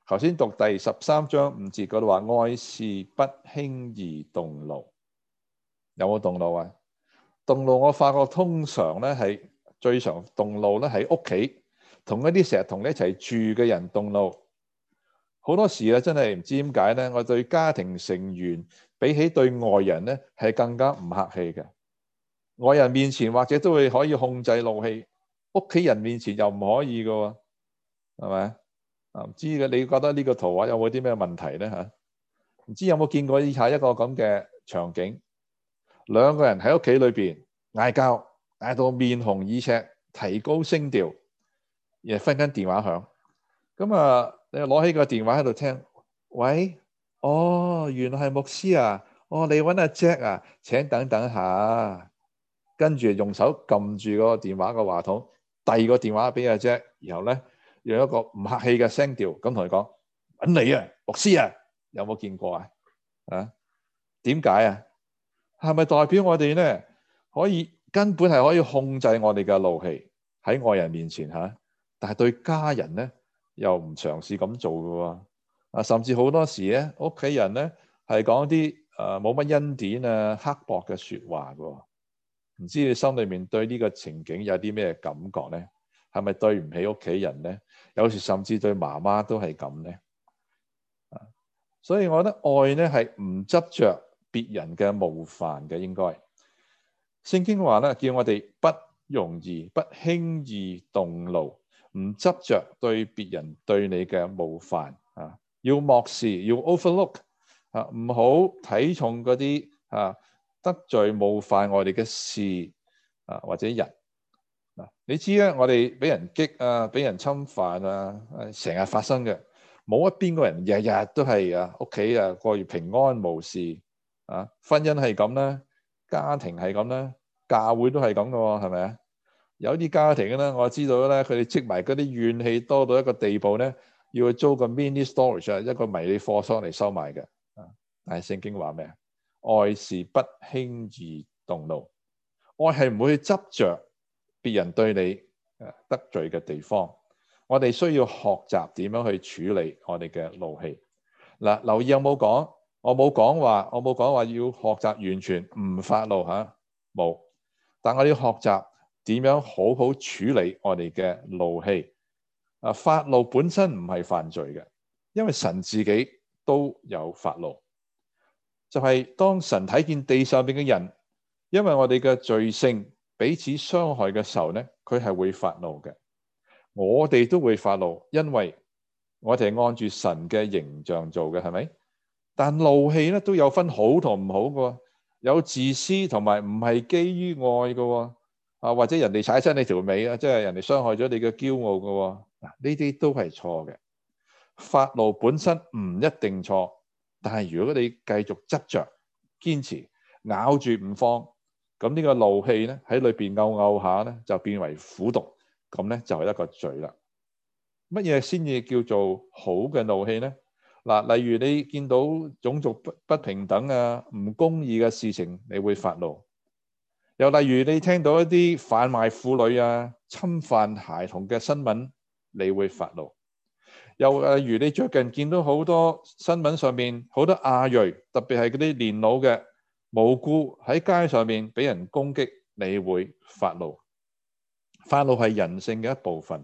頭先讀第十三章五節嗰度話，愛是不輕易動怒，有冇動怒啊？動怒我發覺通常咧係最常動怒咧喺屋企，同一啲成日同你一齊住嘅人動怒。好多時咧真係唔知點解咧，我對家庭成員比起對外人咧係更加唔客氣嘅。外人面前或者都會可以控制怒氣，屋企人面前又唔可以㗎喎，係咪啊？唔知嘅，你覺得呢個圖畫有冇啲咩問題咧嚇？唔知有冇見過以下一個咁嘅場景？兩個人喺屋企裏邊嗌交，嗌到面紅耳赤，提高聲調，而忽然間電話響，咁啊你攞起個電話喺度聽，喂，哦，原來係牧師啊，哦，你揾阿 Jack 啊，請等等下，跟住用手撳住嗰個電話個話筒，遞個電話俾阿 Jack，然後咧用一個唔客氣嘅聲調咁同佢講，揾你啊，牧師啊，有冇見過啊？啊，點解啊？係咪代表我哋咧可以根本係可以控制我哋嘅怒氣喺外人面前嚇？但係對家人咧又唔嘗試咁做嘅喎。啊，甚至好多時咧屋企人咧係講啲誒冇乜恩典啊刻薄嘅説話嘅。唔知你心裏面對呢個情景有啲咩感覺咧？係咪對唔起屋企人咧？有時甚至對媽媽都係咁咧。啊，所以我覺得愛咧係唔執着別人嘅冒犯嘅，應該聖經話咧叫我哋不容易不輕易動怒，唔執着對別人對你嘅冒犯啊，要漠視，要 overlook 啊，唔好睇重嗰啲啊得罪冒犯我哋嘅事啊或者人啊。你知咧，我哋俾人激啊，俾人侵犯啊，成日發生嘅，冇一邊個人日日都係啊屋企啊過住平安無事。啊，婚姻係咁啦，家庭係咁啦，教會都係咁嘅喎，係咪啊？有啲家庭咧，我知道咧，佢哋積埋嗰啲怨氣多到一個地步咧，要去租個 mini storage 啊，一個迷你貨倉嚟收埋嘅。啊，但係聖經話咩啊？愛是不輕易動怒，愛係唔會去執着別人對你誒得罪嘅地方。我哋需要學習點樣去處理我哋嘅怒氣。嗱，留意有冇講？我冇講話，我冇講話要學習完全唔發怒嚇，冇。但我要學習點樣好好處理我哋嘅怒氣。啊，發怒本身唔係犯罪嘅，因為神自己都有發怒。就係當神睇見地上邊嘅人，因為我哋嘅罪性彼此傷害嘅時候咧，佢係會發怒嘅。我哋都會發怒，因為我哋係按住神嘅形象做嘅，係咪？但怒氣咧都有分好同唔好嘅，有自私同埋唔係基於愛嘅，啊或者人哋踩親你條尾啊，即係人哋傷害咗你嘅驕傲嘅，嗱呢啲都係錯嘅。發怒本身唔一定錯，但係如果你繼續執着、堅持、咬住唔放，咁呢個怒氣咧喺裏邊拗拗下咧，就變為苦毒，咁咧就係一個罪啦。乜嘢先至叫做好嘅怒氣咧？嗱，例如你見到種族不不平等啊、唔公義嘅事情，你會發怒；又例如你聽到一啲販賣婦女啊、侵犯孩童嘅新聞，你會發怒；又例如你最近見到好多新聞上面好多亞裔，特別係嗰啲年老嘅無辜喺街上面俾人攻擊，你會發怒。發怒係人性嘅一部分。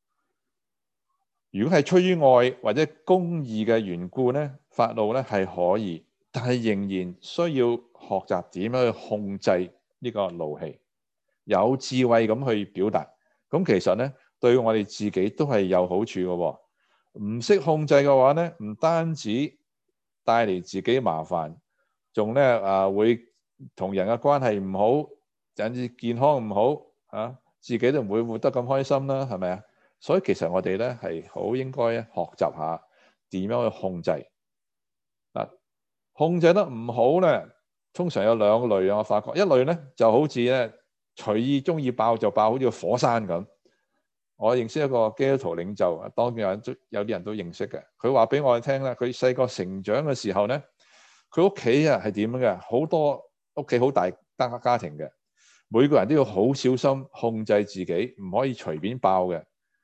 如果係出於愛或者公義嘅緣故咧，發怒咧係可以，但係仍然需要學習點樣去控制呢個怒氣，有智慧咁去表達。咁其實咧對我哋自己都係有好處嘅。唔識控制嘅話咧，唔單止帶嚟自己麻煩，仲咧啊會同人嘅關係唔好，甚至健康唔好啊，自己都唔會活得咁開心啦，係咪啊？所以其實我哋咧係好應該學習下點樣去控制。嗱，控制得唔好咧，通常有兩類啊。我發覺一類咧就好似咧隨意中意爆就爆，好似個火山咁。我認識一個基督徒領袖，當然有人都有啲人都認識嘅。佢話俾我哋聽咧，佢細個成長嘅時候咧，佢屋企啊係點樣嘅？好多屋企好大單家庭嘅，每個人都要好小心控制自己，唔可以隨便爆嘅。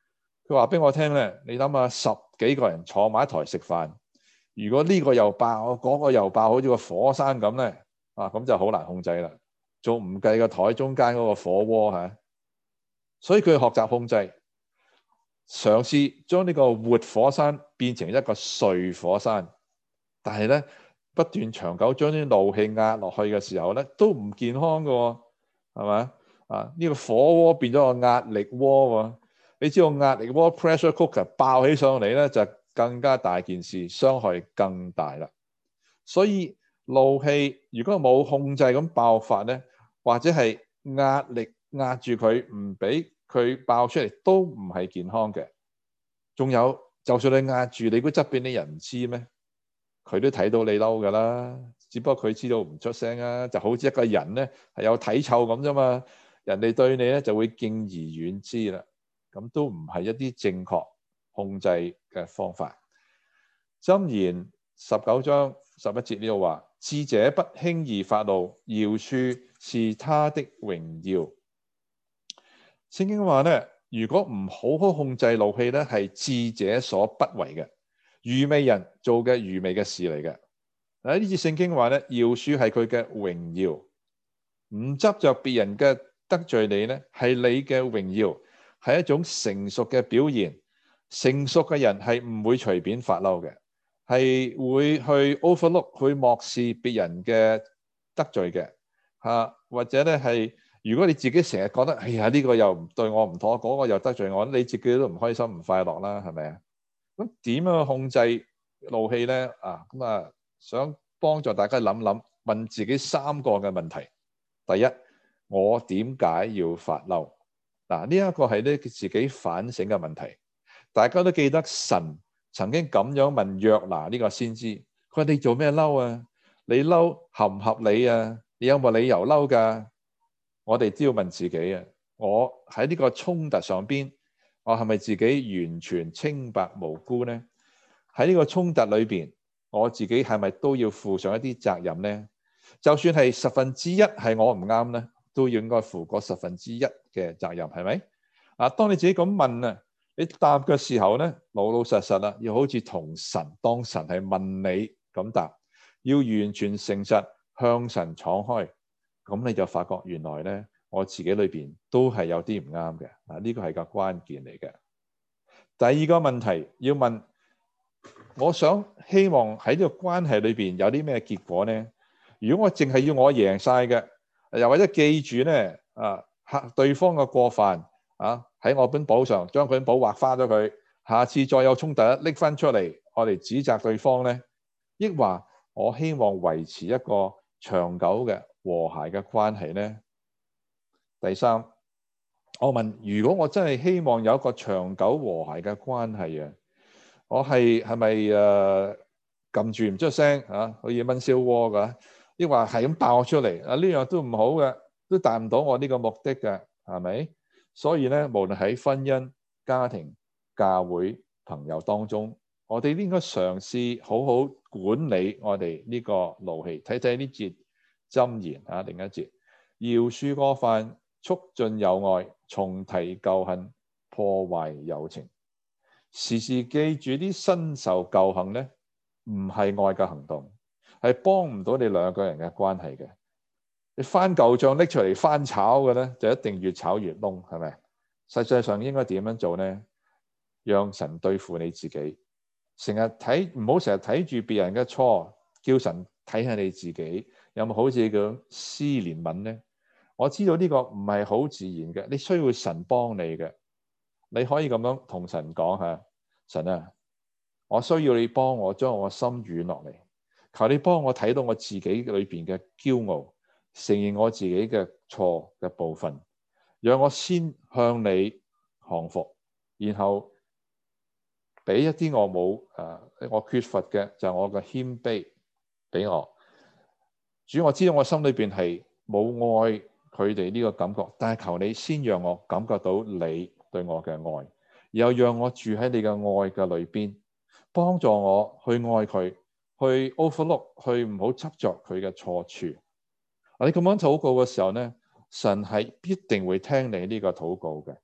佢話俾我聽咧，你諗下十幾個人坐埋一台食飯，如果呢個又爆，嗰個又爆，好似個火山咁咧，啊咁就好難控制啦。仲唔計個台中間嗰個火鍋嚇，所以佢學習控制，嘗試將呢個活火山變成一個睡火山，但係咧不斷長久將啲怒氣壓落去嘅時候咧，都唔健康㗎喎，係咪啊？呢個火鍋變咗個壓力鍋喎。你知道壓力鍋 pressure cooker 爆起上嚟咧，就更加大件事，傷害更大啦。所以怒氣如果冇控制咁爆發咧，或者係壓力壓住佢唔俾佢爆出嚟，都唔係健康嘅。仲有，就算你壓住，你估側邊啲人唔知咩？佢都睇到你嬲噶啦，只不過佢知道唔出聲啊。就好似一個人咧係有體臭咁啫嘛，人哋對你咧就會敬而遠之啦。咁都唔係一啲正確控制嘅方法。箴言十九章十一節呢度話：智者不輕易發怒，饒恕是他的榮耀。聖經話咧，如果唔好好控制怒氣咧，係智者所不為嘅，愚昧人做嘅愚昧嘅事嚟嘅。嗱，呢節聖經話咧，饒恕係佢嘅榮耀，唔執着別人嘅得罪你咧，係你嘅榮耀。係一種成熟嘅表現，成熟嘅人係唔會隨便發嬲嘅，係會去 overlook 去漠視別人嘅得罪嘅嚇，或者咧係如果你自己成日覺得哎呀呢個又唔對我唔妥，嗰個又得罪我，你自己都唔開心唔快樂啦，係咪啊？咁點樣控制怒氣咧？啊咁啊，想幫助大家諗諗，問自己三個嘅問題。第一，我點解要發嬲？嗱，呢一個係咧自己反省嘅問題。大家都記得神曾經咁樣問約拿呢個先知，佢話你做咩嬲啊？你嬲合唔合理啊？你有冇理由嬲㗎？我哋都要問自己啊，我喺呢個衝突上邊，我係咪自己完全清白無辜呢？喺呢個衝突裏邊，我自己係咪都要負上一啲責任呢？就算係十分之一係我唔啱呢，都要應該負嗰十分之一嘅責任，係咪？啊，當你自己咁問啊，你答嘅時候咧，老老實實啦，要好似同神當神係問你咁答，要完全誠實向神敞開，咁你就發覺原來咧，我自己裏邊都係有啲唔啱嘅。啊，呢個係個關鍵嚟嘅。第二個問題要問，我想希望喺呢個關係裏邊有啲咩結果呢？如果我淨係要我贏晒嘅，又或者記住咧，啊，對方嘅過犯啊，喺我本簿上將佢本簿畫花咗佢，下次再有衝突拎翻出嚟，我哋指責對方咧，抑或我希望維持一個長久嘅和諧嘅關係咧？第三，我問，如果我真係希望有一個長久和諧嘅關係啊，我係係咪誒撳住唔出聲啊？好似燜燒鍋㗎？抑或係咁爆出嚟啊？呢樣都唔好嘅，都達唔到我呢個目的嘅，係咪？所以咧，無論喺婚姻、家庭、教會、朋友當中，我哋應該嘗試好好管理我哋呢個怒氣。睇睇呢節箴言啊，另一節，饒恕過犯，促進友愛，重提舊恨，破壞友情。時時記住啲新仇舊恨咧，唔係愛嘅行動，係幫唔到你兩個人嘅關係嘅。你翻舊帳拎出嚟翻炒嘅咧，就一定越炒越燶，係咪？實際上應該點樣做咧？讓神對付你自己，成日睇唔好成日睇住別人嘅錯，叫神睇下你自己有冇好似咁施憐憫咧？我知道呢個唔係好自然嘅，你需要神幫你嘅。你可以咁樣同神講下：神啊，我需要你幫我將我心軟落嚟，求你幫我睇到我自己裏邊嘅驕傲，承認我自己嘅錯嘅部分，讓我先向你降服，然後俾一啲我冇誒、呃、我缺乏嘅，就係我嘅謙卑俾我。主，我知道我心裏邊係冇愛佢哋呢個感覺，但係求你先讓我感覺到你對我嘅愛，然後讓我住喺你嘅愛嘅裏邊，幫助我去愛佢，去 overlook， 去唔好執着佢嘅錯處。你咁樣禱告嘅時候咧，神係必定會聽你呢個禱告嘅。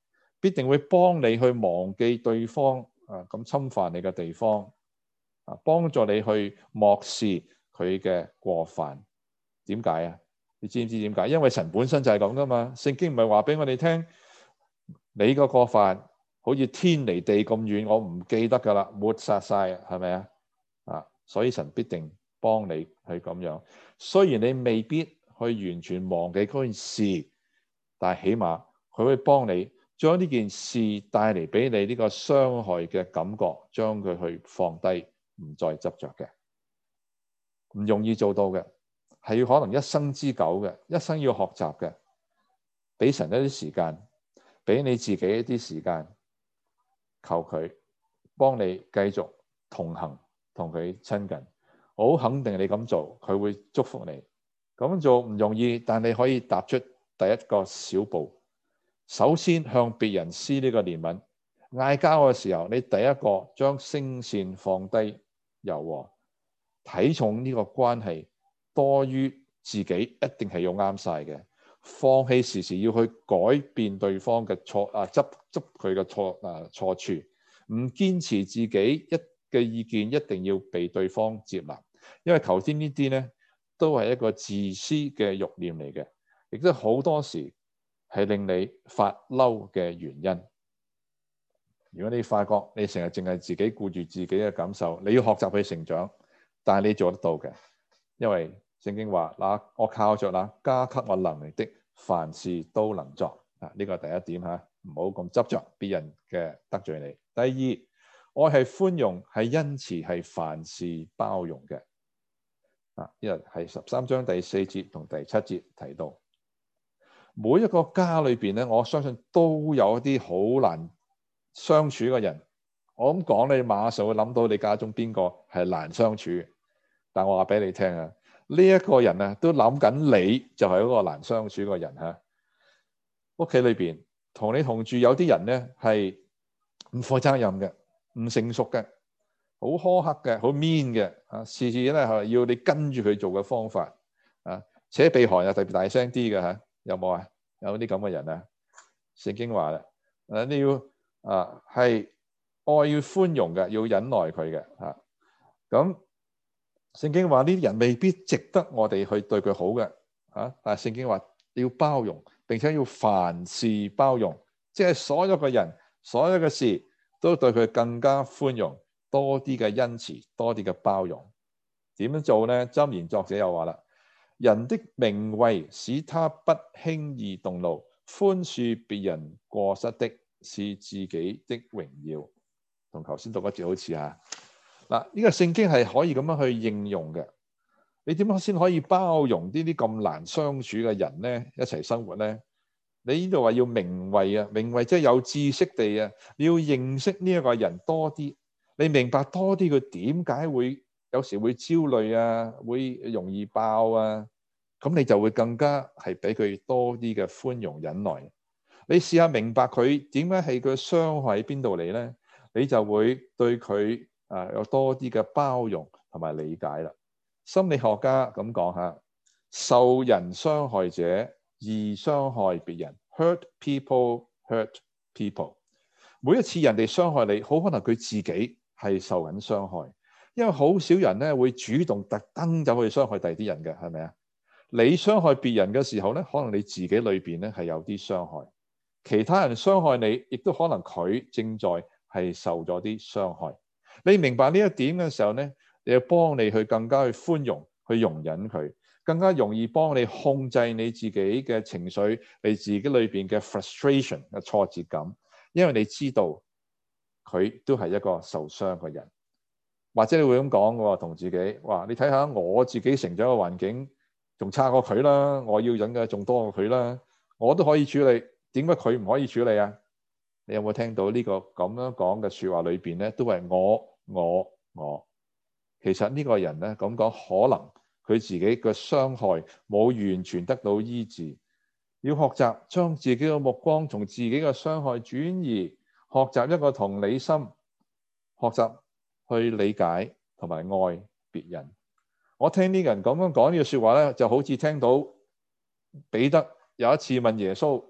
必定會幫你去忘記對方啊咁侵犯你嘅地方啊，幫助你去漠視佢嘅過犯。點解啊？你知唔知點解？因為神本身就係咁噶嘛。聖經唔係話俾我哋聽，你個過犯好似天離地咁遠，我唔記得噶啦，抹殺晒，係咪啊？啊，所以神必定幫你去咁樣。雖然你未必去完全忘記嗰件事，但係起碼佢會幫你將呢件事帶嚟俾你呢個傷害嘅感覺，將佢去放低，唔再執着嘅。唔容易做到嘅，係要可能一生之久嘅，一生要學習嘅。俾神一啲時間，俾你自己一啲時間，求佢幫你繼續同行，同佢親近。我好肯定你咁做，佢會祝福你。咁做唔容易，但你可以踏出第一個小步。首先向別人施呢個憐憫，嗌交嘅時候，你第一個將聲線放低柔和，睇重呢個關係多於自己一定係要啱晒嘅，放棄時時要去改變對方嘅錯啊，執執佢嘅錯啊錯處，唔堅持自己一嘅意見一定要被對方接納，因為頭先呢啲咧都係一個自私嘅慾念嚟嘅，亦都好多時係令你發嬲嘅原因。如果你發覺你成日淨係自己顧住自己嘅感受，你要學習去成長，但係你做得到嘅，因為聖經話嗱，我靠着那加給我能力的，凡事都能作啊。呢個第一點吓，唔好咁執着別人嘅得罪你。第二，愛係寬容，係恩慈，係凡事包容嘅啊。呢個係十三章第四節同第七節提到。每一個家裏邊咧，我相信都有一啲好難相處嘅人。我咁講，你馬上會諗到你家中邊個係難相處嘅。但我話俾你聽啊，呢一個人啊，都諗緊你就係一個難相處嘅人吓。屋企裏邊同你同住有啲人咧係唔負責任嘅，唔成熟嘅，好苛刻嘅，好 mean 嘅啊，事事咧係要你跟住佢做嘅方法啊，扯鼻鼾又特別大聲啲嘅吓。有冇啊？有啲咁嘅人啊？聖經話啦，誒，你要啊係愛要寬容嘅，要忍耐佢嘅吓。咁聖經話呢啲人未必值得我哋去對佢好嘅啊，但係聖經話要包容，並且要凡事包容，即係所有嘅人、所有嘅事都對佢更加寬容，多啲嘅恩慈，多啲嘅包容。點樣做咧？箴言作者又話啦。人的名位使他不輕易動怒，寬恕別人過失的是自己的榮耀。同頭先讀嗰字好似啊，嗱，呢個聖經係可以咁樣去應用嘅。你點樣先可以包容呢啲咁難相處嘅人咧？一齊生活咧？你呢度話要名位啊，名位即係有知識地啊，你要認識呢一個人多啲，你明白多啲佢點解會有時會焦慮啊，會容易爆啊，咁你就會更加係俾佢多啲嘅寬容忍耐。你試下明白佢點解係佢傷害喺邊度嚟咧，你就會對佢啊有多啲嘅包容同埋理解啦。心理學家咁講下，受人傷害者易傷害別人 ，hurt people hurt people。每一次人哋傷害你，好可能佢自己係受緊傷害。因為好少人咧會主動特登走去傷害第二啲人嘅，係咪啊？你傷害別人嘅時候咧，可能你自己裏邊咧係有啲傷害，其他人傷害你，亦都可能佢正在係受咗啲傷害。你明白呢一點嘅時候咧，你要幫你去更加去寬容，去容忍佢，更加容易幫你控制你自己嘅情緒，你自己裏邊嘅 frustration 嘅挫折感，因為你知道佢都係一個受傷嘅人。或者你會咁講嘅喎，同自己話：你睇下我自己成長嘅環境仲差過佢啦，我要忍嘅仲多過佢啦，我都可以處理，點解佢唔可以處理啊？你有冇聽到呢個咁樣講嘅説話裏邊咧，都係我我我。其實呢個人咧咁講，可能佢自己嘅傷害冇完全得到醫治，要學習將自己嘅目光從自己嘅傷害轉移，學習一個同理心，學習去理解同埋愛別人。我聽呢個人咁樣講呢個説話咧，就好似聽到彼得有一次問耶穌：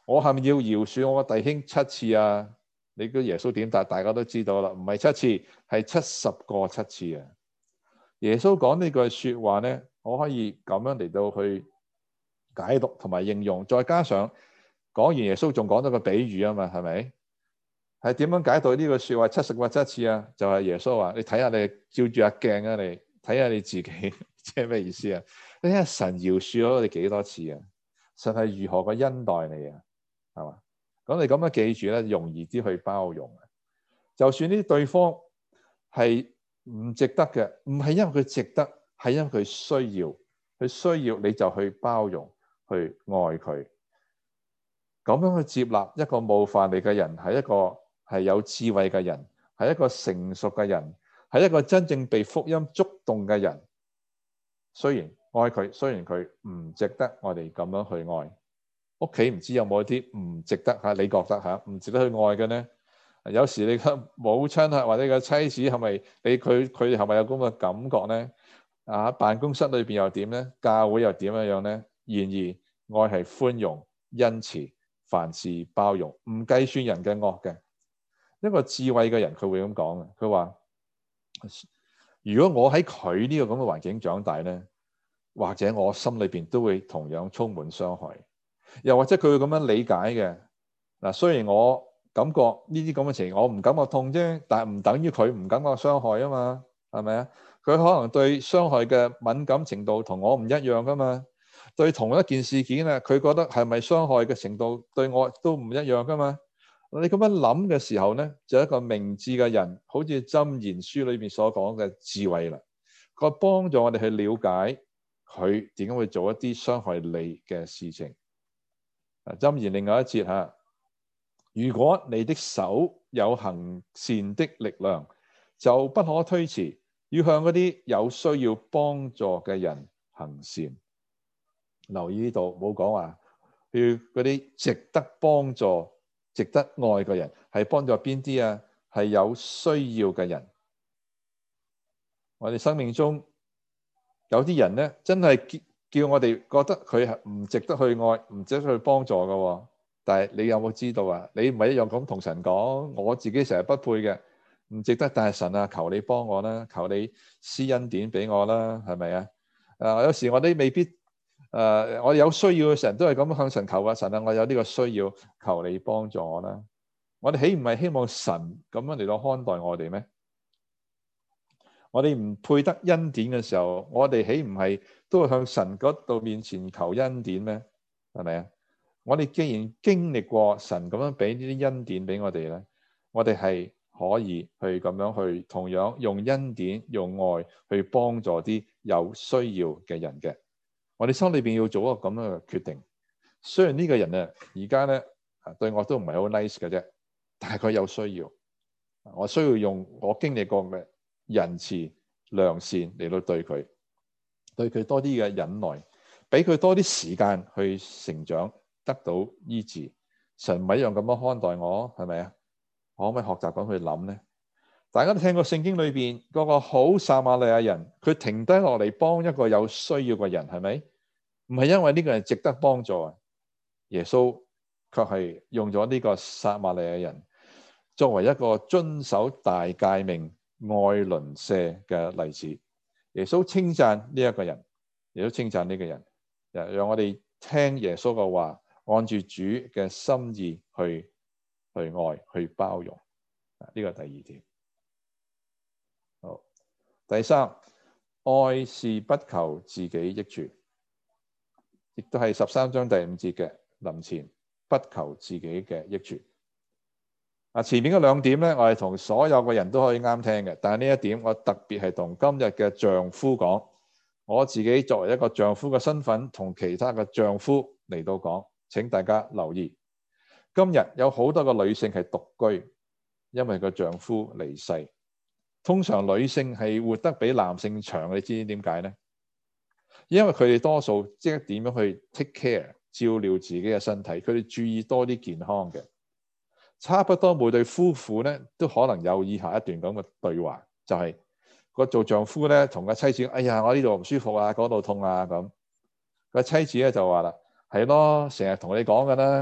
我係咪要饒恕我個弟兄七次啊？你個耶穌點答？大家都知道啦，唔係七次，係七十個七次啊！耶穌講呢句説話咧，我可以咁樣嚟到去解讀同埋應用，再加上講完耶穌仲講咗個比喻啊嘛，係咪？係點樣解讀呢句説話七十個七次啊？就係、是、耶穌話：你睇下你照住下鏡啊，你睇下你自己，即係咩意思啊？你睇下神饒恕咗你幾多次啊？神係如何嘅恩待你啊？係嘛？咁你咁樣記住咧，容易啲去包容啊。就算呢啲對方係唔值得嘅，唔係因為佢值得，係因為佢需要，佢需要你就去包容，去愛佢。咁樣去接納一個冒犯你嘅人，係一個係有智慧嘅人，係一個成熟嘅人，係一個真正被福音觸動嘅人。雖然愛佢，雖然佢唔值得我哋咁樣去愛。屋企唔知有冇一啲唔值得嚇？你覺得嚇唔值得去愛嘅呢？有時你嘅母親啊，或者你嘅妻子係咪你佢佢哋係咪有咁嘅感覺呢？啊，辦公室裏邊又點呢？教會又點樣樣呢？然而愛係寬容、恩慈、凡事包容，唔計算人嘅惡嘅。一個智慧嘅人佢會咁講嘅，佢話：如果我喺佢呢個咁嘅環境長大呢，或者我心裏邊都會同樣充滿傷害。又或者佢會咁樣理解嘅。嗱，雖然我感覺呢啲咁嘅情，我唔感覺痛啫，但係唔等於佢唔感覺傷害啊嘛，係咪啊？佢可能對傷害嘅敏感程度同我唔一樣噶嘛。對同一件事件啊，佢覺得係咪傷害嘅程度對我都唔一樣噶嘛。你咁樣諗嘅時候咧，就係一個明智嘅人，好似箴言書裏邊所講嘅智慧啦。佢幫助我哋去了解佢點解會做一啲傷害你嘅事情。箴言另外一節嚇，如果你的手有行善的力量，就不可推辭，要向嗰啲有需要幫助嘅人行善。留意呢度冇講話，要嗰啲值得幫助、值得愛嘅人，係幫助邊啲啊？係有需要嘅人。我哋生命中有啲人咧，真係叫我哋覺得佢係唔值得去愛，唔值得去幫助嘅喎。但係你有冇知道啊？你唔係一樣咁同神講，我自己成日不配嘅，唔值得。但係神啊，求你幫我啦，求你施恩典俾我啦，係咪啊？誒，有時我哋未必誒、呃，我有需要嘅時候都係咁向神求啊。神啊，我有呢個需要，求你幫助我啦。我哋豈唔係希望神咁樣嚟到看待我哋咩？我哋唔配得恩典嘅時候，我哋豈唔係都會向神嗰度面前求恩典咩？係咪啊？我哋既然經歷過神咁樣俾呢啲恩典俾我哋咧，我哋係可以去咁樣去同樣用恩典、用愛去幫助啲有需要嘅人嘅。我哋心裏邊要做一個咁樣嘅決定。雖然呢個人啊，而家咧對我都唔係好 nice 嘅啫，但係佢有需要，我需要用我經歷過嘅仁慈良善嚟到對佢，對佢多啲嘅忍耐，俾佢多啲時間去成長，得到醫治。神唔係一樣咁樣看待我，係咪啊？我可唔可以學習咁去諗咧？大家都聽過聖經裏邊嗰個好撒瑪利亞人，佢停低落嚟幫一個有需要嘅人，係咪？唔係因為呢個人值得幫助啊，耶穌卻係用咗呢個撒瑪利亞人作為一個遵守大誡命、愛鄰舍嘅例子。耶穌稱讚呢一個人，耶穌稱讚呢個人，讓我哋聽耶穌嘅話，按住主嘅心意去去愛、去包容。呢個第二點。好，第三，愛是不求自己益處，亦都係十三章第五節嘅林前，不求自己嘅益處。啊，前面嗰兩點咧，我係同所有嘅人都可以啱聽嘅，但係呢一點我特別係同今日嘅丈夫講，我自己作為一個丈夫嘅身份，同其他嘅丈夫嚟到講，請大家留意。今日有好多個女性係獨居，因為個丈夫離世。通常女性係活得比男性長，你知唔知點解呢？因為佢哋多數即係點樣去 take care 照料自己嘅身體，佢哋注意多啲健康嘅。差不多每對夫婦咧都可能有以下一段咁嘅對話，就係、是、個做丈夫咧同個妻子，哎呀，我呢度唔舒服啊，嗰度痛啊咁。個妻子咧就話啦，係咯，成日同你講噶啦，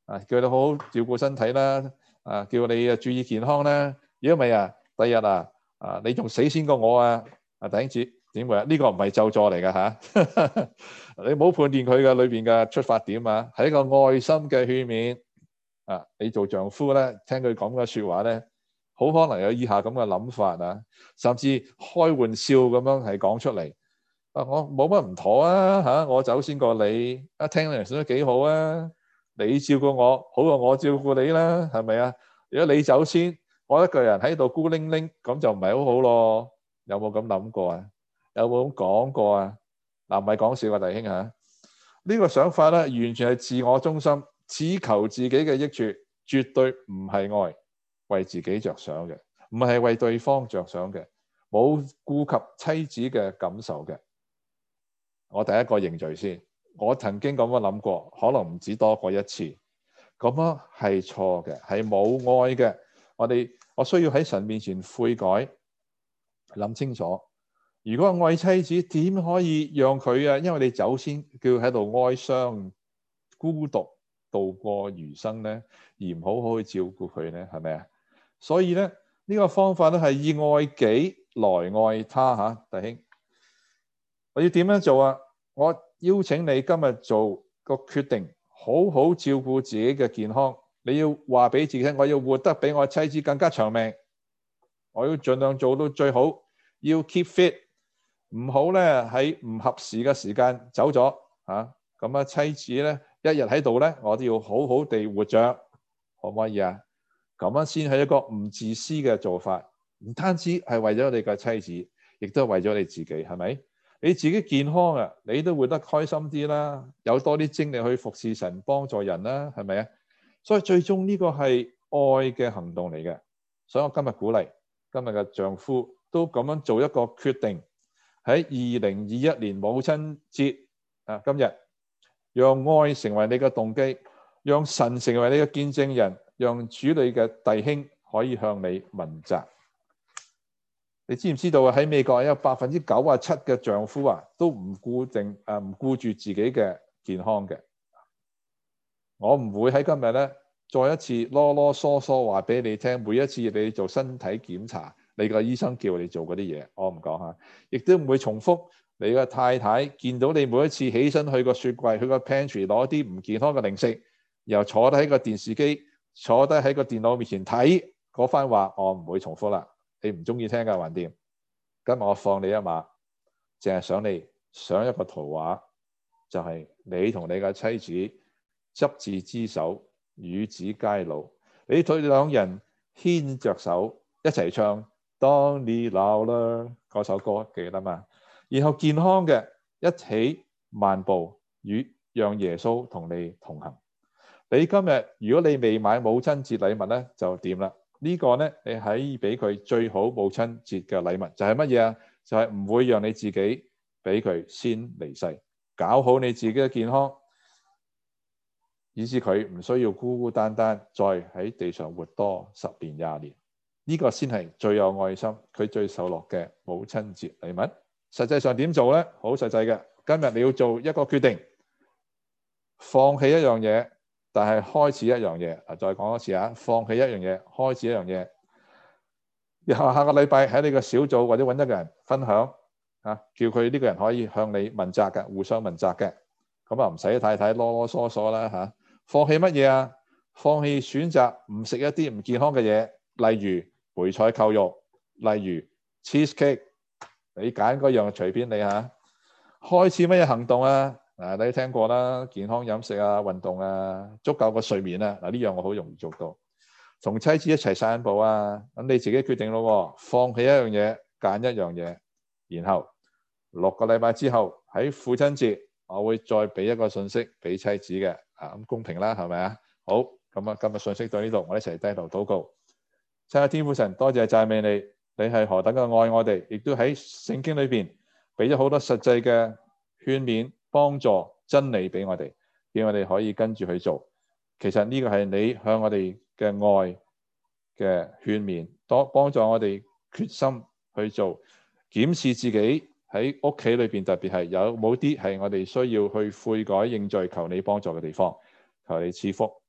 啊，叫你好好照顧身體啦，啊，叫你啊注意健康啦。如果唔係啊，第日啊，啊你仲死先過我啊！啊弟兄姊妹啊，呢個唔係咒詛嚟㗎嚇，你唔好判斷佢嘅裏邊嘅出發點啊，係一個愛心嘅勸勉啊。你做丈夫咧，聽佢講嘅説話咧，好可能有以下咁嘅諗法啊，甚至開玩笑咁樣係講出嚟。啊，我冇乜唔妥啊嚇，我走先過你，一聽嚟算得幾好啊！你照顧我好過我照顧你啦，係咪啊？如果你走先，我一個人喺度孤零零，咁就唔係好好咯。有冇咁諗過啊？有冇咁講過啊？嗱，唔係講笑啊，弟兄嚇。呢個想法咧，完全係自我中心，只求自己嘅益處，絕對唔係愛，為自己着想嘅，唔係為對方着想嘅，冇顧及妻子嘅感受嘅。我第一個認罪先，我曾經咁樣諗過，可能唔止多過一次，咁樣係錯嘅，係冇愛嘅。我哋我需要喺神面前悔改，諗清楚。如果愛妻子，點可以讓佢啊？因為你走先，叫佢喺度哀傷、孤獨度過餘生咧，而唔好好去照顧佢咧，係咪啊？所以咧，呢個方法咧係以愛己來愛他嚇，弟兄。我要點樣做啊？我邀請你今日做個決定，好好照顧自己嘅健康。你要話俾自己聽，我要活得比我妻子更加長命。我要盡量做到最好，要 keep fit，唔好咧喺唔合時嘅時間走咗嚇。咁啊，妻子咧一日喺度咧，我都要好好地活着，可唔可以啊？咁樣先係一個唔自私嘅做法，唔單止係為咗你嘅妻子，亦都係為咗你自己，係咪？你自己健康啊，你都活得開心啲啦，有多啲精力去服侍神、幫助人啦，係咪啊？所以最終呢個係愛嘅行動嚟嘅。所以我今日鼓勵今日嘅丈夫都咁樣做一個決定，喺二零二一年母親節啊，今日讓愛成為你嘅動機，讓神成為你嘅見證人，讓主你嘅弟兄可以向你問責。你知唔知道啊？喺美國有百分之九啊七嘅丈夫啊，都唔固定誒，唔顧住自己嘅健康嘅。我唔會喺今日咧再一次囉囉嗦嗦話俾你聽，每一次你做身體檢查，你個醫生叫你做嗰啲嘢，我唔講嚇，亦都唔會重複你個太太見到你每一次起身去個雪櫃、去個 pantry 攞啲唔健康嘅零食，然後坐低喺個電視機、坐低喺個電腦面前睇嗰番話，我唔會重複啦。你唔中意聽㗎，橫掂。今日我放你一馬，淨係想你想一個圖畫，就係、是、你同你嘅妻子執子之手，與子偕老。你對兩人牽着手一齊唱《當你老了》嗰首歌，記得嘛？然後健康嘅一起漫步，與讓耶穌同你同行。你今日如果你未買母親節禮物咧，就掂啦。呢個咧，你可以俾佢最好母親節嘅禮物，就係乜嘢啊？就係唔會讓你自己俾佢先離世，搞好你自己嘅健康，以致佢唔需要孤孤單單再喺地上活多十年廿年。呢個先係最有愛心，佢最受落嘅母親節禮物。實際上點做咧？好實際嘅，今日你要做一個決定，放棄一樣嘢。但係開始一樣嘢，啊，再講一次啊，放棄一樣嘢，開始一樣嘢。然後下個禮拜喺你個小組或者揾一個人分享，啊，叫佢呢個人可以向你問責嘅，互相問責嘅。咁啊唔使太太囉囉嗦嗦啦嚇。放棄乜嘢啊？放棄選擇唔食一啲唔健康嘅嘢，例如梅菜扣肉，例如 cheesecake， 你揀嗰樣隨便你嚇。開始乜嘢行動啊？嗱，你聽過啦，健康飲食啊，運動啊，足夠個睡眠啊，嗱呢樣我好容易做到。同妻子一齊散步啊，咁你自己決定咯，放棄一樣嘢，揀一樣嘢，然後六個禮拜之後喺父親節，我會再俾一個信息俾妻子嘅，啊咁公平啦，係咪啊？好，咁啊今日信息到呢度，我哋一齊低頭禱告。親愛的天父神，多謝讚美你，你係何等嘅愛我哋，亦都喺聖經裏邊俾咗好多實際嘅勸勉。幫助真理俾我哋，叫我哋可以跟住去做。其實呢個係你向我哋嘅愛嘅勸勉，多幫助我哋決心去做，檢視自己喺屋企裏邊，特別係有冇啲係我哋需要去悔改認罪，求你幫助嘅地方，求你賜福，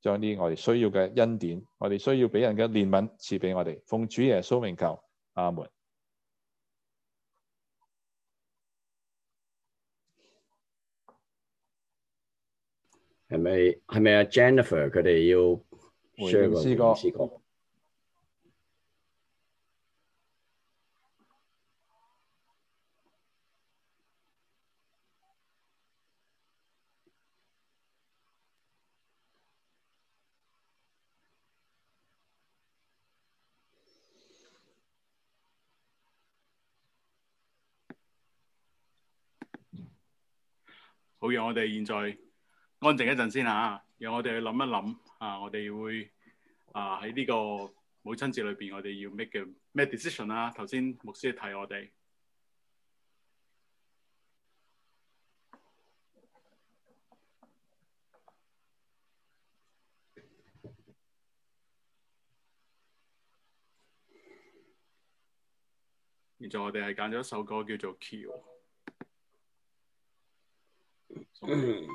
將啲我哋需要嘅恩典，我哋需要俾人嘅憐憫賜俾我哋。奉主耶穌名求，阿門。 係咪係咪阿 Jennifer 佢哋要 share 個詩歌？ 詩歌好，讓我哋現在安靜一陣先嚇，讓我哋去諗一諗啊，我哋會啊喺呢個母親節裏邊，我哋要 make 嘅咩 decision 啦？頭先牧師提我哋。現在我哋係揀咗一首歌叫做《橋》。嗯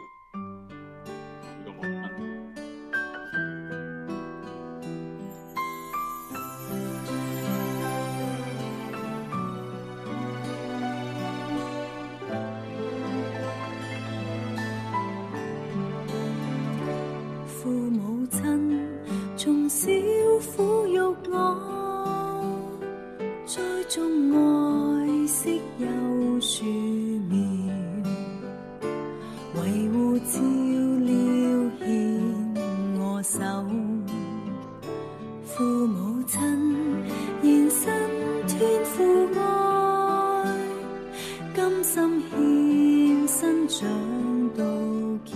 父母親從小撫育我，栽種愛惜有樹苗，維護照料獻我手。父母親現身天父愛，甘心獻身長到橋。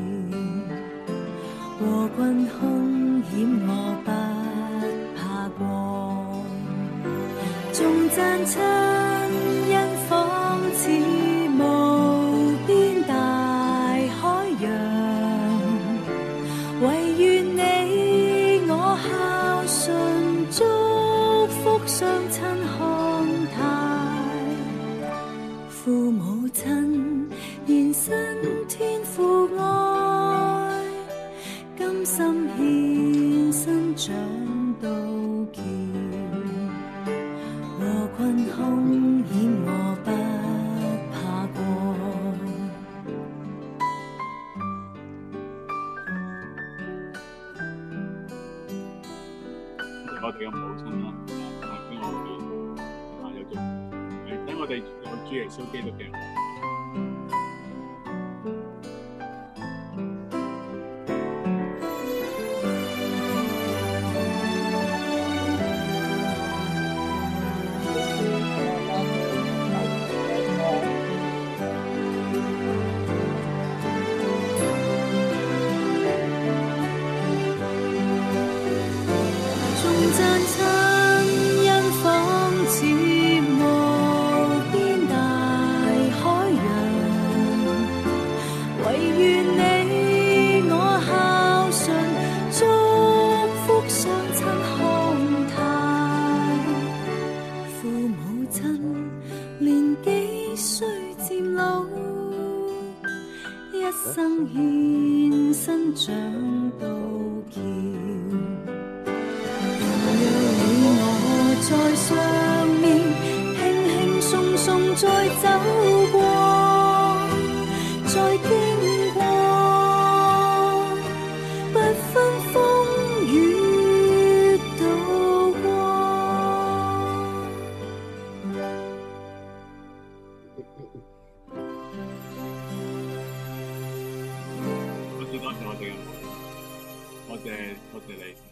和困凶險我不怕過，頌讚親恩仿似無邊大海洋，唯願你我孝順祝福雙親康泰。父母親現身天父愛，甘心獻身長到橋，和困凶險我不怕過。 我哋嘅母親啦，啊，俾我哋啊有種，誒，等我哋有主耶穌基督嘅愛。生獻身長到橋，讓你我在上面輕輕鬆鬆再走過，再經過，不分風雨渡過。 多謝我哋嘅母，多謝多謝你。